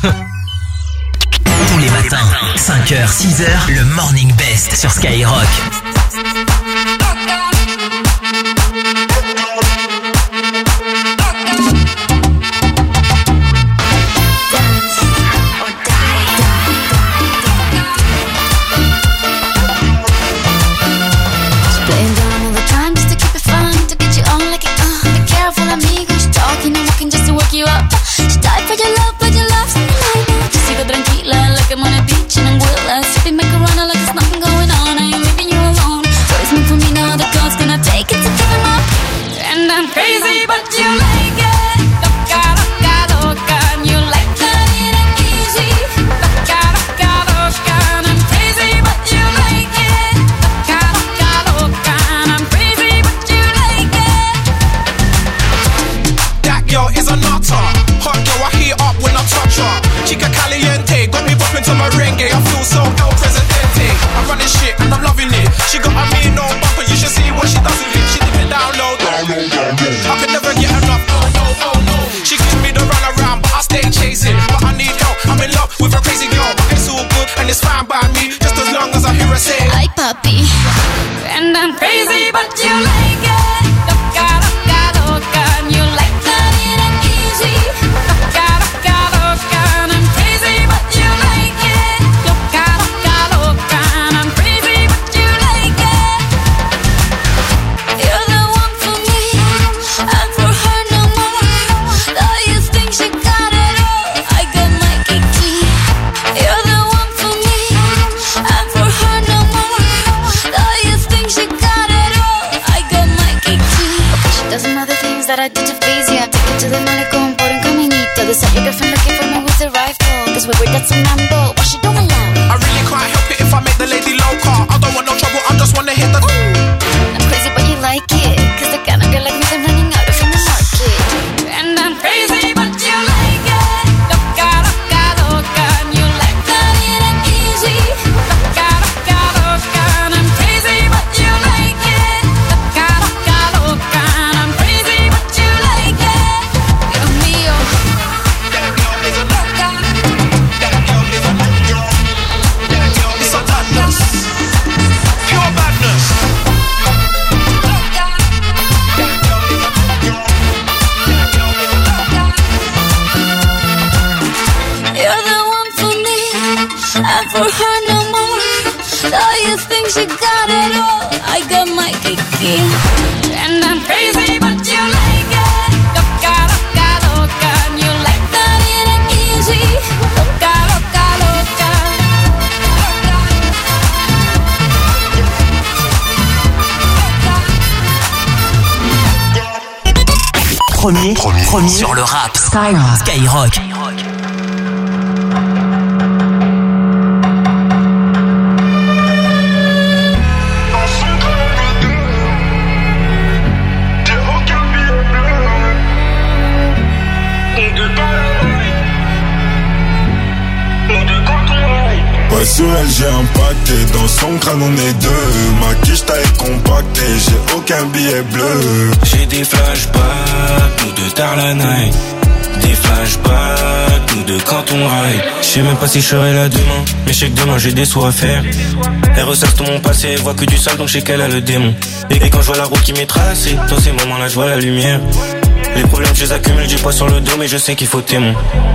Tous les matins, 5h, 6h, le Morning Best sur Skyrock. You up. She died for your love, but your love's in the line. Sigo tranquila, like I'm on a beach in Anguilla. Sipping macarona like there's nothing going on. I ain't leaving you alone. So it's meant for me now, the God's gonna take it to give him up. And I'm crazy, but you like it. Loca, loca, loca, and you like that it ain't easy. Loca, loca, loca, and I'm crazy, but you like it. Loca, loca, loca, and I'm crazy, but you like it. That girl is a nutter. Hot girl, I heat up when I touch her. Chica caliente, got me bopping to merengue. I feel so El Presidente. I'm running shit and I'm loving it. She got a mean no bumper, you should see what she does with it. She did it down low. I could never get enough. Oh no. She gives me the run around, but I stay chasing. But I need help. I'm in love with a crazy girl, but it's all good and it's fine by me. Just as long as I hear her say, "Ay papi," and I'm crazy, but you like it. Loca, loca, loca, and you like that it ain't easy. Loca, loca, loca, and I'm crazy, but you like it. Loca, loca, loca, and I'm crazy, but you like it. You're the one for me, and for her no more. Though you think she got it all, I got my cake clean. You're the one for me, and for her no more. Though you think she got it all, I got my cake clean. Okay, she does some other things that I did to please ya. Take it to the malecón por un caminito. Decide your girlfriend looking for me with the rifle. Cause we were that's a mambo, what she don't allow. I really can't help it if I make the lady loca. I don't want no trouble, I just wanna hit the. I'm crazy, but you like it. Cause the kind of girl like me, they're running out of in the market. And I'm crazy, but you like it. Loca, loca, loca, and you like that it ain't easy. Loca, loca, loca, and I'm crazy, but you like it. Loca, loca, loca, and I'm crazy, but you like it. Dios mío. It's a madness. Pure madness. You're the one for me, and for her no more. Though you think she got it all, I got my kiki. And I'm crazy, but you like it. Loca, loca, loca, and you like that it ain't easy. Loca, loca, loca. Premier sur le rap. Skyrock. Ouais, sur elle j'ai impacté, dans son crâne on est deux. Ma quiche taille compactée, j'ai aucun billet bleu. J'ai des flashbacks, nous deux tard la night. Des flashbacks, nous deux quand on ride. Je sais même pas si je serai là demain, mais je sais que demain j'ai des sous à faire. Elle ressasse tout mon passé, elle voit que du sale donc je sais qu'elle a le démon. Et quand je vois la route qui m'est tracée, dans ces moments là je vois la lumière. Les problèmes je les accumule, j'ai pas sur le dos mais je sais qu'il faut t'aimer.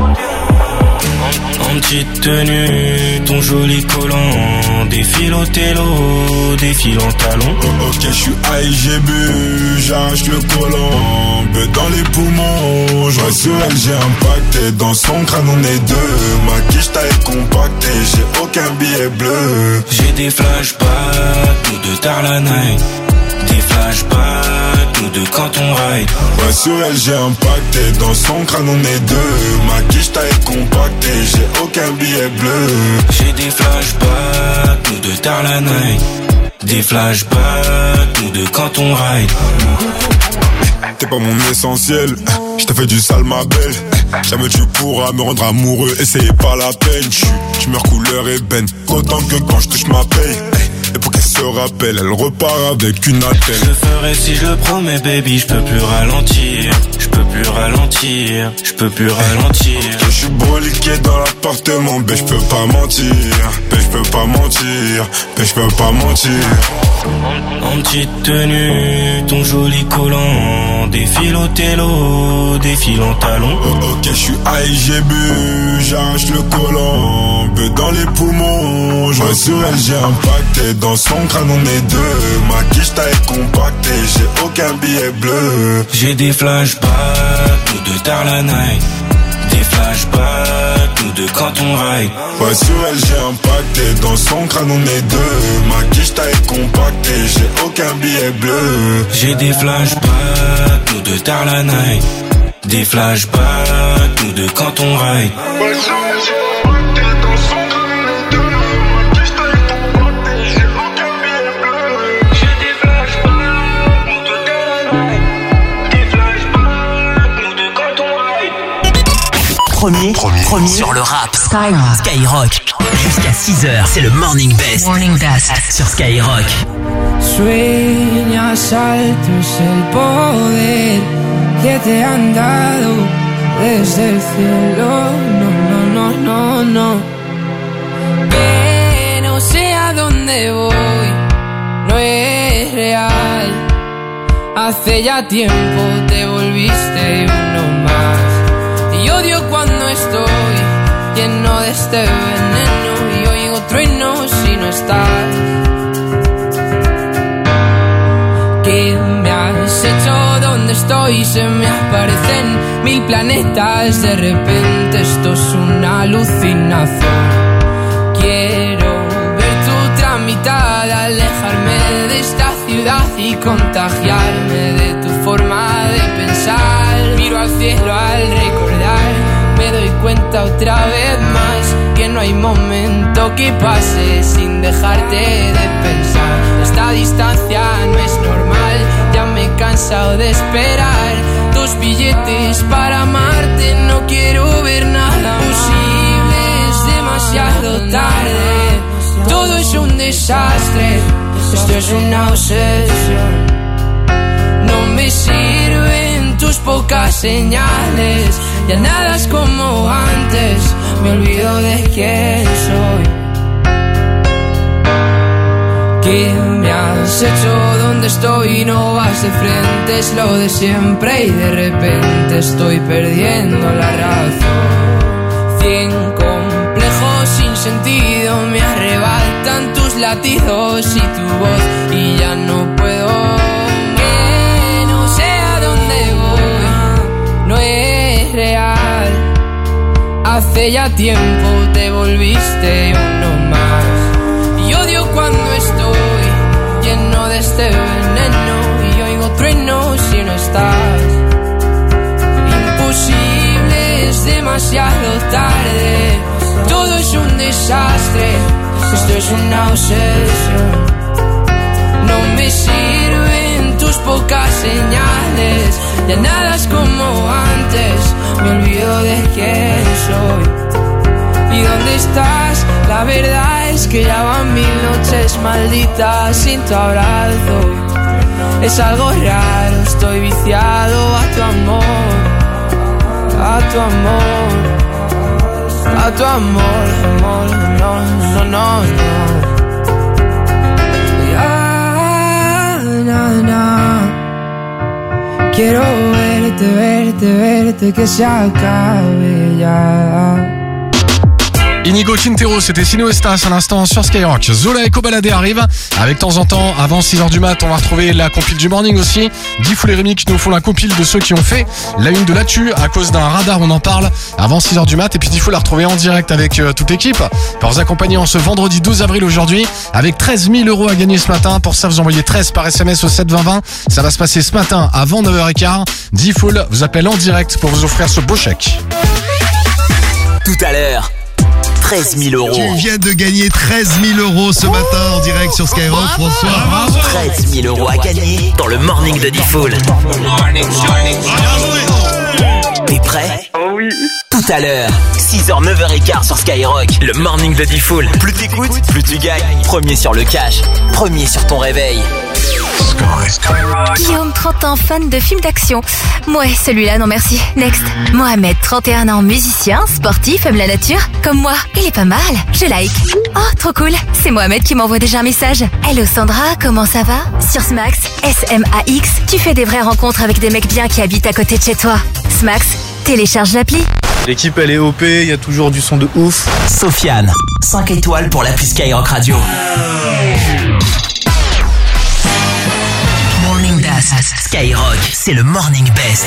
En petite tenue, ton joli collant, défile au télo, défile en talon. Ok, je suis high, j'ai bu, j'arrache le collant, bête dans les poumons, je reste sur elle, j'ai impacté, dans son crâne on est deux, ma quiche taille compactée, j'ai aucun billet bleu. J'ai des flashbacks, tout de tard la night, des flashbacks, tout de quand on ride. Ouais, sur elle j'ai impacté, dans son crâne on est deux, ma quiche taille compactée, j'ai aucun billet bleu. J'ai des flashbacks, tout de tard la night, des flashbacks, tout de quand on ride. T'es pas mon essentiel, je t'ai fait du sale ma belle. Jamais tu pourras me rendre amoureux, essayez pas la peine. Tu meurs couleur ébène, autant que quand je touche ma paye. Et pour qu'elle se rappelle, elle repart avec une attelle. Je le ferai si je le promets baby, je peux plus ralentir. Je peux plus ralentir, je peux plus ralentir. Je suis broliqué dans l'appartement, ben je peux pas mentir. Ben je peux pas mentir, ben je peux pas mentir. En petite tenue, ton joli collant, défile au télo, défile en talon. Ok, je suis high, j'ai bu, j'arrache le collant, bête dans les poumons, je reste sur elle, j'ai impacté, dans son crâne on est deux, ma quiche taille compactée, j'ai aucun billet bleu. J'ai des flashbacks, tout de tard la night, des flashbacks, tout de quand on ride. Ouais, sur elle j'ai impacté, dans son crâne on est deux, ma quiche taille compactée, j'ai aucun billet bleu. J'ai des flashbacks, tout de tard la night, des flashbacks, tout de quand on ride. Ouais, sur elle j'ai impacté, dans son crâne on est deux, ma quiche taille compactée, j'ai aucun billet bleu. J'ai des flashbacks, tout de tard la night, des flashbacks, tout de quand on ride. Premier sur le rap. Skyrock. Jusqu'à 6h, c'est le Morning Best. Sur Skyrock. Sueñas alto es el poder que te han dado desde el cielo. No. Que no sé a dónde voy, no es real. Hace ya tiempo te volviste uno más. Y odio cuando estoy lleno de este veneno y oigo truenos si no estás. ¿Qué me has hecho? ¿Dónde estoy? Se me aparecen mil planetas. De repente esto es una alucinación. Quiero ver tu tramitada, alejarme de esta ciudad y contagiarme de tu forma de pensar. Miro al cielo al recordar, me doy cuenta otra vez más que no hay momento que pase sin dejarte de pensar. Esta distancia no es normal, ya me he cansado de esperar tus billetes para amarte. No quiero ver nada posible, es demasiado tarde. Todo es un desastre, esto es una obsesión. No me sirven tus pocas señales, ya nada es como antes, me olvido de quién soy. ¿Qué me has hecho? ¿Dónde estoy? No vas de frente, es lo de siempre y de repente estoy perdiendo la razón. 100 complejos sin sentido me arrebatan tus latidos y tu voz y ya no puedo. Que no sé a dónde voy, no es real. Hace ya tiempo te volviste uno más. Y odio cuando estoy lleno de este veneno y oigo truenos si no estás. Imposible, es demasiado tarde. Todo es un desastre, esto es una obsesión. No me sirven tus pocas señales, ya nada es como antes, me olvido de quién soy. ¿Y dónde estás? La verdad es que ya van 1000 noches malditas sin tu abrazo. Es algo raro, estoy viciado a tu amor, a tu amor, a tu amor, amor, no. Quiero verte, que se acabe ya. Inigo Quintero, c'était Sino Estas à l'instant sur Skyrock. Zola et Kobalade arrivent avec de temps en temps, avant 6h du mat, on va retrouver la compile du morning aussi. Diffoul et Rémi qui nous font la compile de ceux qui ont fait la une de l'actu à cause d'un radar, on en parle avant 6h du mat. Et puis Diffoul a retrouvé en direct avec toute l'équipe pour vous accompagner en ce vendredi 12 avril aujourd'hui avec 13 000 € à gagner ce matin. Pour ça, vous envoyez 13 par SMS au 72020. Ça va se passer ce matin avant 9h15. Diffoul vous appelle en direct pour vous offrir ce beau chèque. Tout à l'heure, 13 000 €. Tu viens de gagner 13 000 € ce matin en direct sur Skyrock, François. 13 000 € à gagner dans le morning de Diffoul. T'es prêt? Oh oui. Tout à l'heure, 6h, 9h15 sur Skyrock, le morning de Diffoul. Plus t'écoutes, plus tu gagnes. Premier sur le cash, premier sur ton réveil. Guillaume, 30 ans, fan de films d'action. Ouais, celui-là, non merci. Next. Mohamed, 31 ans, musicien, sportif, aime la nature. Comme moi, il est pas mal. Je like. Oh, trop cool. C'est Mohamed qui m'envoie déjà un message. Hello Sandra, comment ça va? Sur Smax, SMAX, tu fais des vraies rencontres avec des mecs bien qui habitent à côté de chez toi. Smax, télécharge l'appli. L'équipe elle est OP, il y a toujours du son de ouf. Sofiane, 5 étoiles pour l'appli Skyrock Radio. Morning Best. Skyrock, c'est le Morning Best.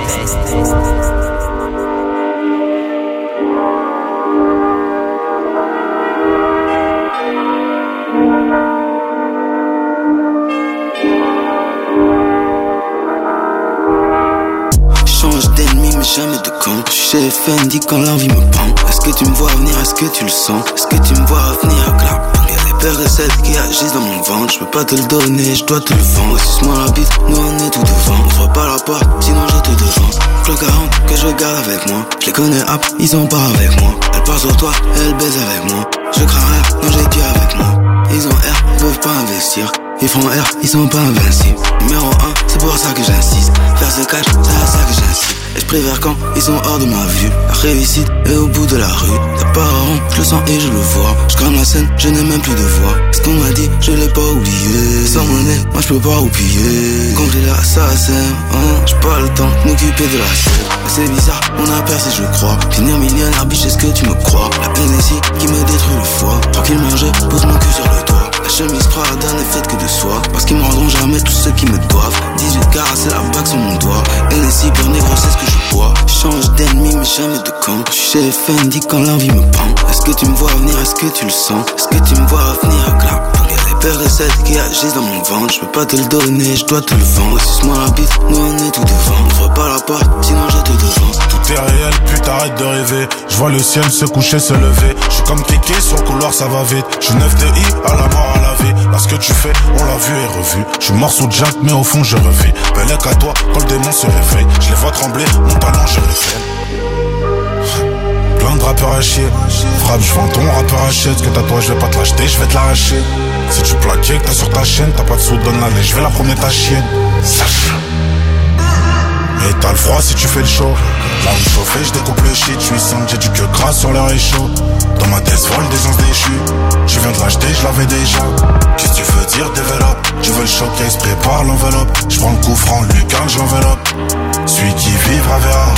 Change d'ennemi mais jamais de camp. Je suis chez Fendi quand l'envie me prend. Est-ce que tu me vois venir, est-ce que tu le sens? Est-ce que tu me vois venir, clap? Y'a des pères et celles qui agissent dans mon ventre. Je peux pas te le donner, je dois te le vendre. Suce-moi la bite, nous on est tout devant. On voit pas la porte, sinon je te devance. Flow 40 que je garde avec moi. Je les connais hop, ils sont pas avec moi. Elle part sur toi, elle baise avec moi. Je crains rien, non j'ai Dieu avec moi. Ils ont R, ils peuvent pas investir. Ils font R, ils sont pas invincibles. Numéro 1, c'est pour ça que j'insiste. Faire ce catch, c'est à ça que j'insiste. Et je préfère quand ils sont hors de ma vue. La réussite est au bout de la rue. T'as pas rond, je le sens et je le vois. Je crame la scène, je n'ai même plus de voix. Ce qu'on m'a dit, je l'ai pas oublié. Sans monnaie, moi je peux pas oublier. Compris l'assassin, hein. J'ai pas le temps de m'occuper de la scène. C'est bizarre, on a percé je crois. Finir millionnaire, biche, est-ce que tu me crois? La NSI qui me détruit le foie. Tranquillement je pose mon cul sur le toit. La chemise Prada n'est faite que de soie. Parce qu'ils me rendront jamais tous ceux qui me doivent. 18 carats, c'est la bague sur mon doigt. NSI, pire négro, c'est ce que je bois. Change d'ennemi, mais jamais de camp. Je suis chez Fendi quand l'envie me prend. Est-ce que tu me vois venir, est-ce que tu le sens? Est-ce que tu me vois venir, clap? Y'a des pères et celles qui agissent dans mon ventre. Je peux pas te le donner, je dois te le vendre. Suce-moi la bite, nous on est tout devant. On voit pas la porte, sinon je te devance. Tout est réel, putain arrête de rêver. Je vois le ciel se coucher, se lever. Je suis comme Kéké, sur le couloir ça va vite. Je suis 9 de I, à la mort à la vie. Là ce que tu fais, on l'a vu et revu. Je suis mort sous Jack, mais au fond je revis. Bellec à toi, quand le démon se réveille. Je les vois trembler, mon talent je le fais. Plein de rappeurs à chier. Frappe, je vends ton rappeur à chier. Ce que t'as toi, je vais pas te l'acheter, je vais te l'arracher. Si tu plaquais, que t'as sur ta chaîne, t'as pas de sous, donne la lait, je vais la promener ta chienne. Sache. Et t'as le froid si tu fais le show. Là où chauffé, je découpe le shit. Je suis simple, j'ai du queue gras sur leur échaud. Dans ma tête vol des gens déchus. Tu viens de l'acheter, je l'avais déjà. Qu'est-ce que tu veux dire, développe? Tu veux le showcase, prépare l'enveloppe. Je prends le coup franc, Lucan, je l'enveloppe. Celui qui vivra verra.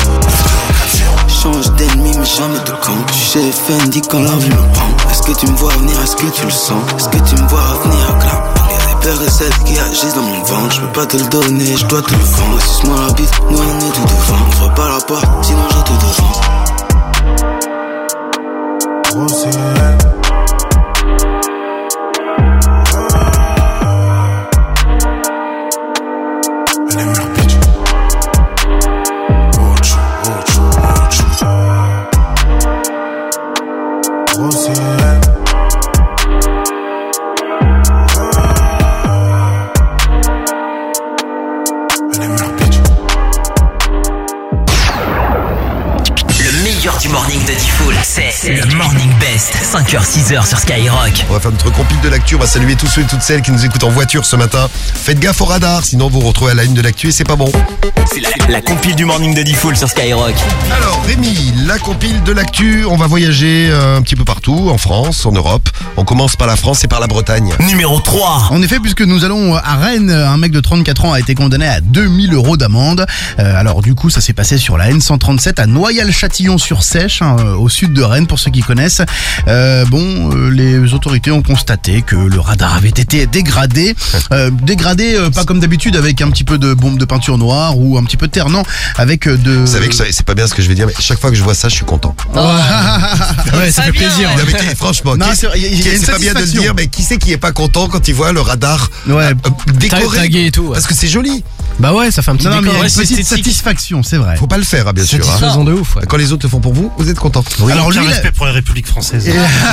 Change d'ennemi mais jamais de camp. Je suis chez Fendi quand l'envie me prend. Est-ce que tu me vois venir, est-ce que tu le sens? Est-ce que tu me vois venir, clap? Y'a des pères et celles qui agissent dans mon ventre. Je peux pas te le donner, je dois te le vendre. Suce-moi la bite, nous on est tout devant. On voit pas la porte, sinon je te devance. Oh, c'est elle est mère bitch. Ocho, ocho, ocho. Oh, c'est elle. vainqueur du morning de Diffoul, c'est le Morning Best. 5h, 6h sur Skyrock. On va faire notre compil de l'actu. On va saluer tous ceux et toutes celles qui nous écoutent en voiture ce matin. Faites gaffe au radar, sinon vous vous retrouvez à la une de l'actu et c'est pas bon. C'est la compile du morning de Diffoul sur Skyrock. Alors Rémi, la compile de l'actu. On va voyager un petit peu partout, en France, en Europe. On commence par la France et par la Bretagne. Numéro 3. En effet, puisque nous allons à Rennes, un mec de 34 ans a été condamné à 2000 € d'amende. Alors du coup, ça s'est passé sur la N137 à Noyal-Châtillon-sur-Seiche, au sud de Rennes, pour ceux qui connaissent. Les autorités ont constaté que le radar avait été dégradé. Pas comme d'habitude avec un petit peu de bombe de peinture noire ou un petit peu de terre, non, avec de... Vous savez que c'est pas bien ce que je vais dire, mais chaque fois que je vois ça, je suis content. Ouais, ça fait plaisir. Non, mais franchement, Non, c'est pas bien de le dire, mais qui c'est qui est pas content quand il voit le radar décoré tagué et tout, ouais. Parce que c'est joli. Bah ouais, ça fait un petit Non, mais il y a décor. une Ouais, petite satisfaction, c'est vrai. Faut pas le faire, bien sûr. Satisfaisant de ouf. Ouais. Quand les autres le font pour vous, vous êtes content. Oui, alors lui, respect pour la République française.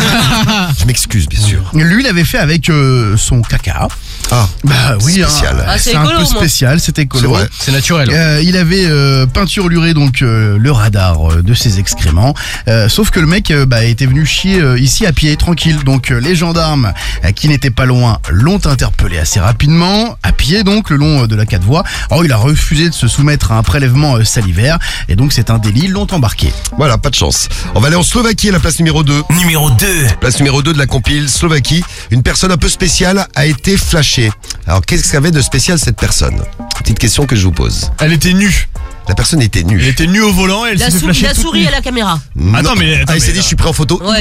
Je m'excuse, bien sûr. Lui, il avait fait avec son caca. Ah, bah oui, spécial. C'est un peu spécial, c'est écolo. C'est naturel. Il avait peinturluré donc le radar de ses excréments. Sauf que le mec était venu chier ici à pied, tranquille. Donc les gendarmes qui n'étaient pas loin l'ont interpellé assez rapidement, à pied donc, le long de la 4 voies. Alors il a refusé de se soumettre à un prélèvement salivaire et donc c'est un délit, ils l'ont embarqué. Voilà, pas de chance. On va aller en Slovaquie à la place numéro 2. Numéro 2. Place numéro 2 de la compile Slovaquie. Une personne un peu spéciale a été flashée. Alors qu'est-ce qu'avait de spécial cette personne? Petite question que je vous pose. Elle était nue. La personne était nue. Elle était nue au volant et elle s'est fait flasher. Il a souri à la caméra. Attends, mais il s'est dit, je suis prêt en photo. Ouais.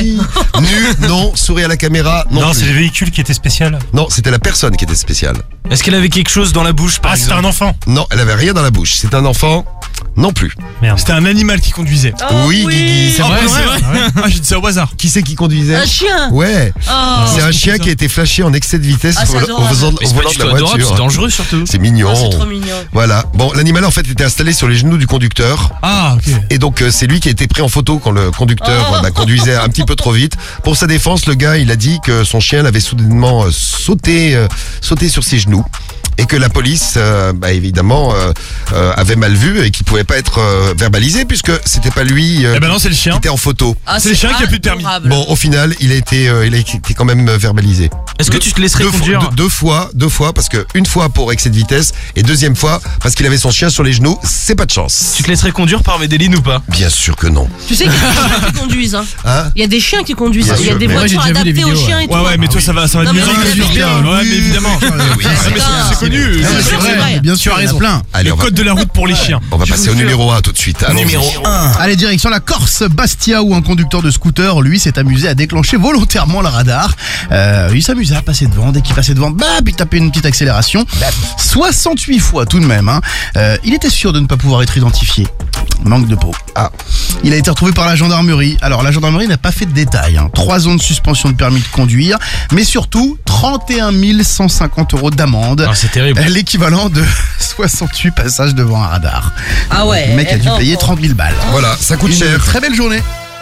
Nu, non, souris à la caméra, non. Non, c'est le véhicule qui était spécial. Non, c'était la personne qui était spéciale. Est-ce qu'elle avait quelque chose dans la bouche, par exemple? C'était un enfant. Non, elle avait rien dans la bouche. C'est un enfant, non plus. Merde. C'était un animal qui conduisait. Oui, Guigui. C'est vrai. Ah, j'ai dit ça au hasard. Qui c'est qui conduisait? Un chien. Ouais. Oh. C'est un chien qui a été flashé en excès de vitesse au volant de la voiture. C'est dangereux surtout. C'est mignon. Oh, c'est trop mignon. Voilà. Bon, l'animal en fait était installé sur les genoux du conducteur. Ah, ok. Et donc c'est lui qui a été pris en photo quand le conducteur conduisait un petit peu trop vite. Pour sa défense, le gars il a dit que son chien l'avait soudainement sauté sur ses genoux. Et que la police, évidemment, avait mal vu et qu'il pouvait pas être verbalisé puisque c'était pas lui non, c'est le chien qui était en photo. Ah, c'est le chien qui a plus de permis. Bon, au final, il a été quand même verbalisé. Est-ce que tu te laisserais conduire? Deux fois, parce que une fois pour excès de vitesse et deuxième fois parce qu'il avait son chien sur les genoux, c'est pas de chance. Tu te laisserais conduire par Medellin ou pas? Bien sûr que non. Tu sais qu'il y a des chiens qui conduisent. Hein? Il y a des chiens qui conduisent. Bien Il y a sûr, des mais voitures adaptées aux chiens et tout. Ouais, mais toi ça va Non, mais nuire. c'est bien. Ouais, mais évidemment. C'est connu. C'est vrai. Bien sûr, il y en a plein. Allez, Le code de la route pour les chiens. On va passer au numéro 1 tout de suite. Allons-y. Numéro 1. Allez, direction la Corse, Bastia, où un conducteur de scooter, lui, s'est amusé à déclencher volontairement le radar. Il s'amusait à passer devant. Dès qu'il passait devant, il tapait une petite accélération. 68 fois tout de même. Il était sûr de ne pas pouvoir être identifié. Manque de peau. Il a été retrouvé par la gendarmerie. Alors, la gendarmerie n'a pas fait de détails. 3 ans de suspension de permis de conduire, mais surtout 31 150 € d'amende. C'est terrible. L'équivalent de 68 passages devant un radar. Ah ouais. Le mec a dû payer 30 000 balles. Voilà, ça coûte Une cher. très belle journée.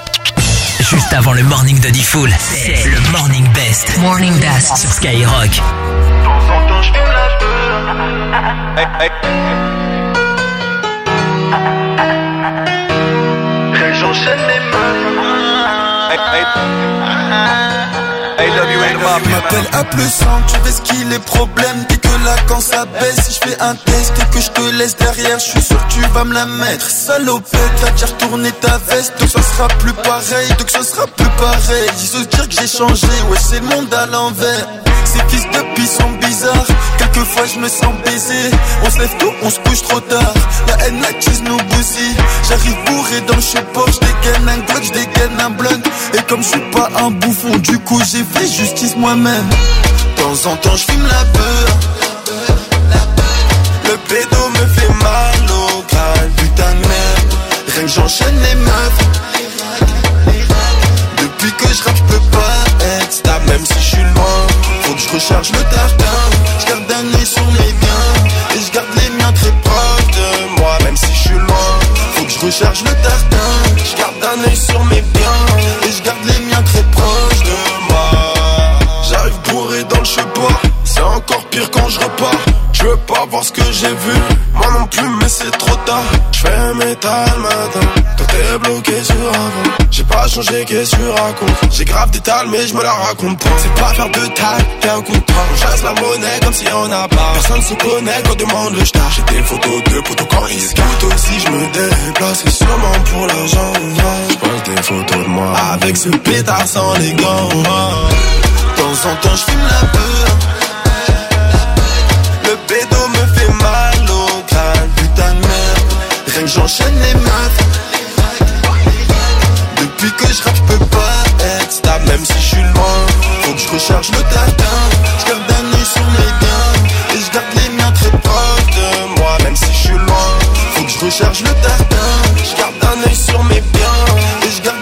Juste avant le morning de Diffoul, c'est le Morning Best. Morning Best. Sur Skyrock. De temps en temps, je fume la peur. J'enchaîne les Tu m'appelles à plus 100, tu fais ce qu'il est problème. Dès que la quand ça baisse, si je fais un test et que je te laisse derrière, je suis sûr que tu vas me la mettre. Salopette, t'as déjà retourné ta veste, donc ça sera plus pareil, Ils se dire que j'ai changé, ouais c'est le monde à l'envers. Ces fils de pis sont bizarres, quelquefois je me sens baisé. On se lève tôt, on se couche trop tard. La haine, la cheese nous bousille. J'arrive bourré dans le cheport, j'dégaine un Glock, j'dégaine un blunt. Et comme je suis pas un bouffon, du coup j'ai fait justice moi-même. De temps en temps je fume la peur. Le pédo me fait mal au crâne, putain de merde. Rien que j'enchaîne les meufs. Depuis que je rappe, je peux pas être stable, même si je suis loin. Faut que je recharge le tartin. Je garde un œil sur mes biens et je garde les miens très proches de moi, même si je suis loin. Faut que je recharge le tartin. Je garde un œil sur mes biens et je garde les miens très proches de moi. J'arrive bourré dans le cheport, c'est encore pire quand je repars. Je veux pas voir ce que j'ai vu, moi non plus mais c'est trop tard. Je fais un métal matin, toi T'es bloqué sur un vent. J'ai pas changé, qu'est-ce que tu racontes? J'ai grave des tales mais je me la raconte pas. C'est pas faire de taille, qu'un contrat. On chasse la monnaie comme si on a pas. Personne se connaît quand demande le star. J'ai des photos de potos quand ils se gâtent. Aussi je me déplace, c'est sûrement pour l'argent. Je pose des photos de moi avec ce pétard sans les gants. De temps en temps je fume la peur. Le bédo me fait mal au crâne. Putain de merde, rien que j'enchaîne les meufs. Depuis que je rappe, je peux pas être stable, même si je suis loin. Faut que je recharge le tatin. Je garde un œil sur mes gains et je garde les miens très proches de moi, même si je suis loin. Faut que je recharge le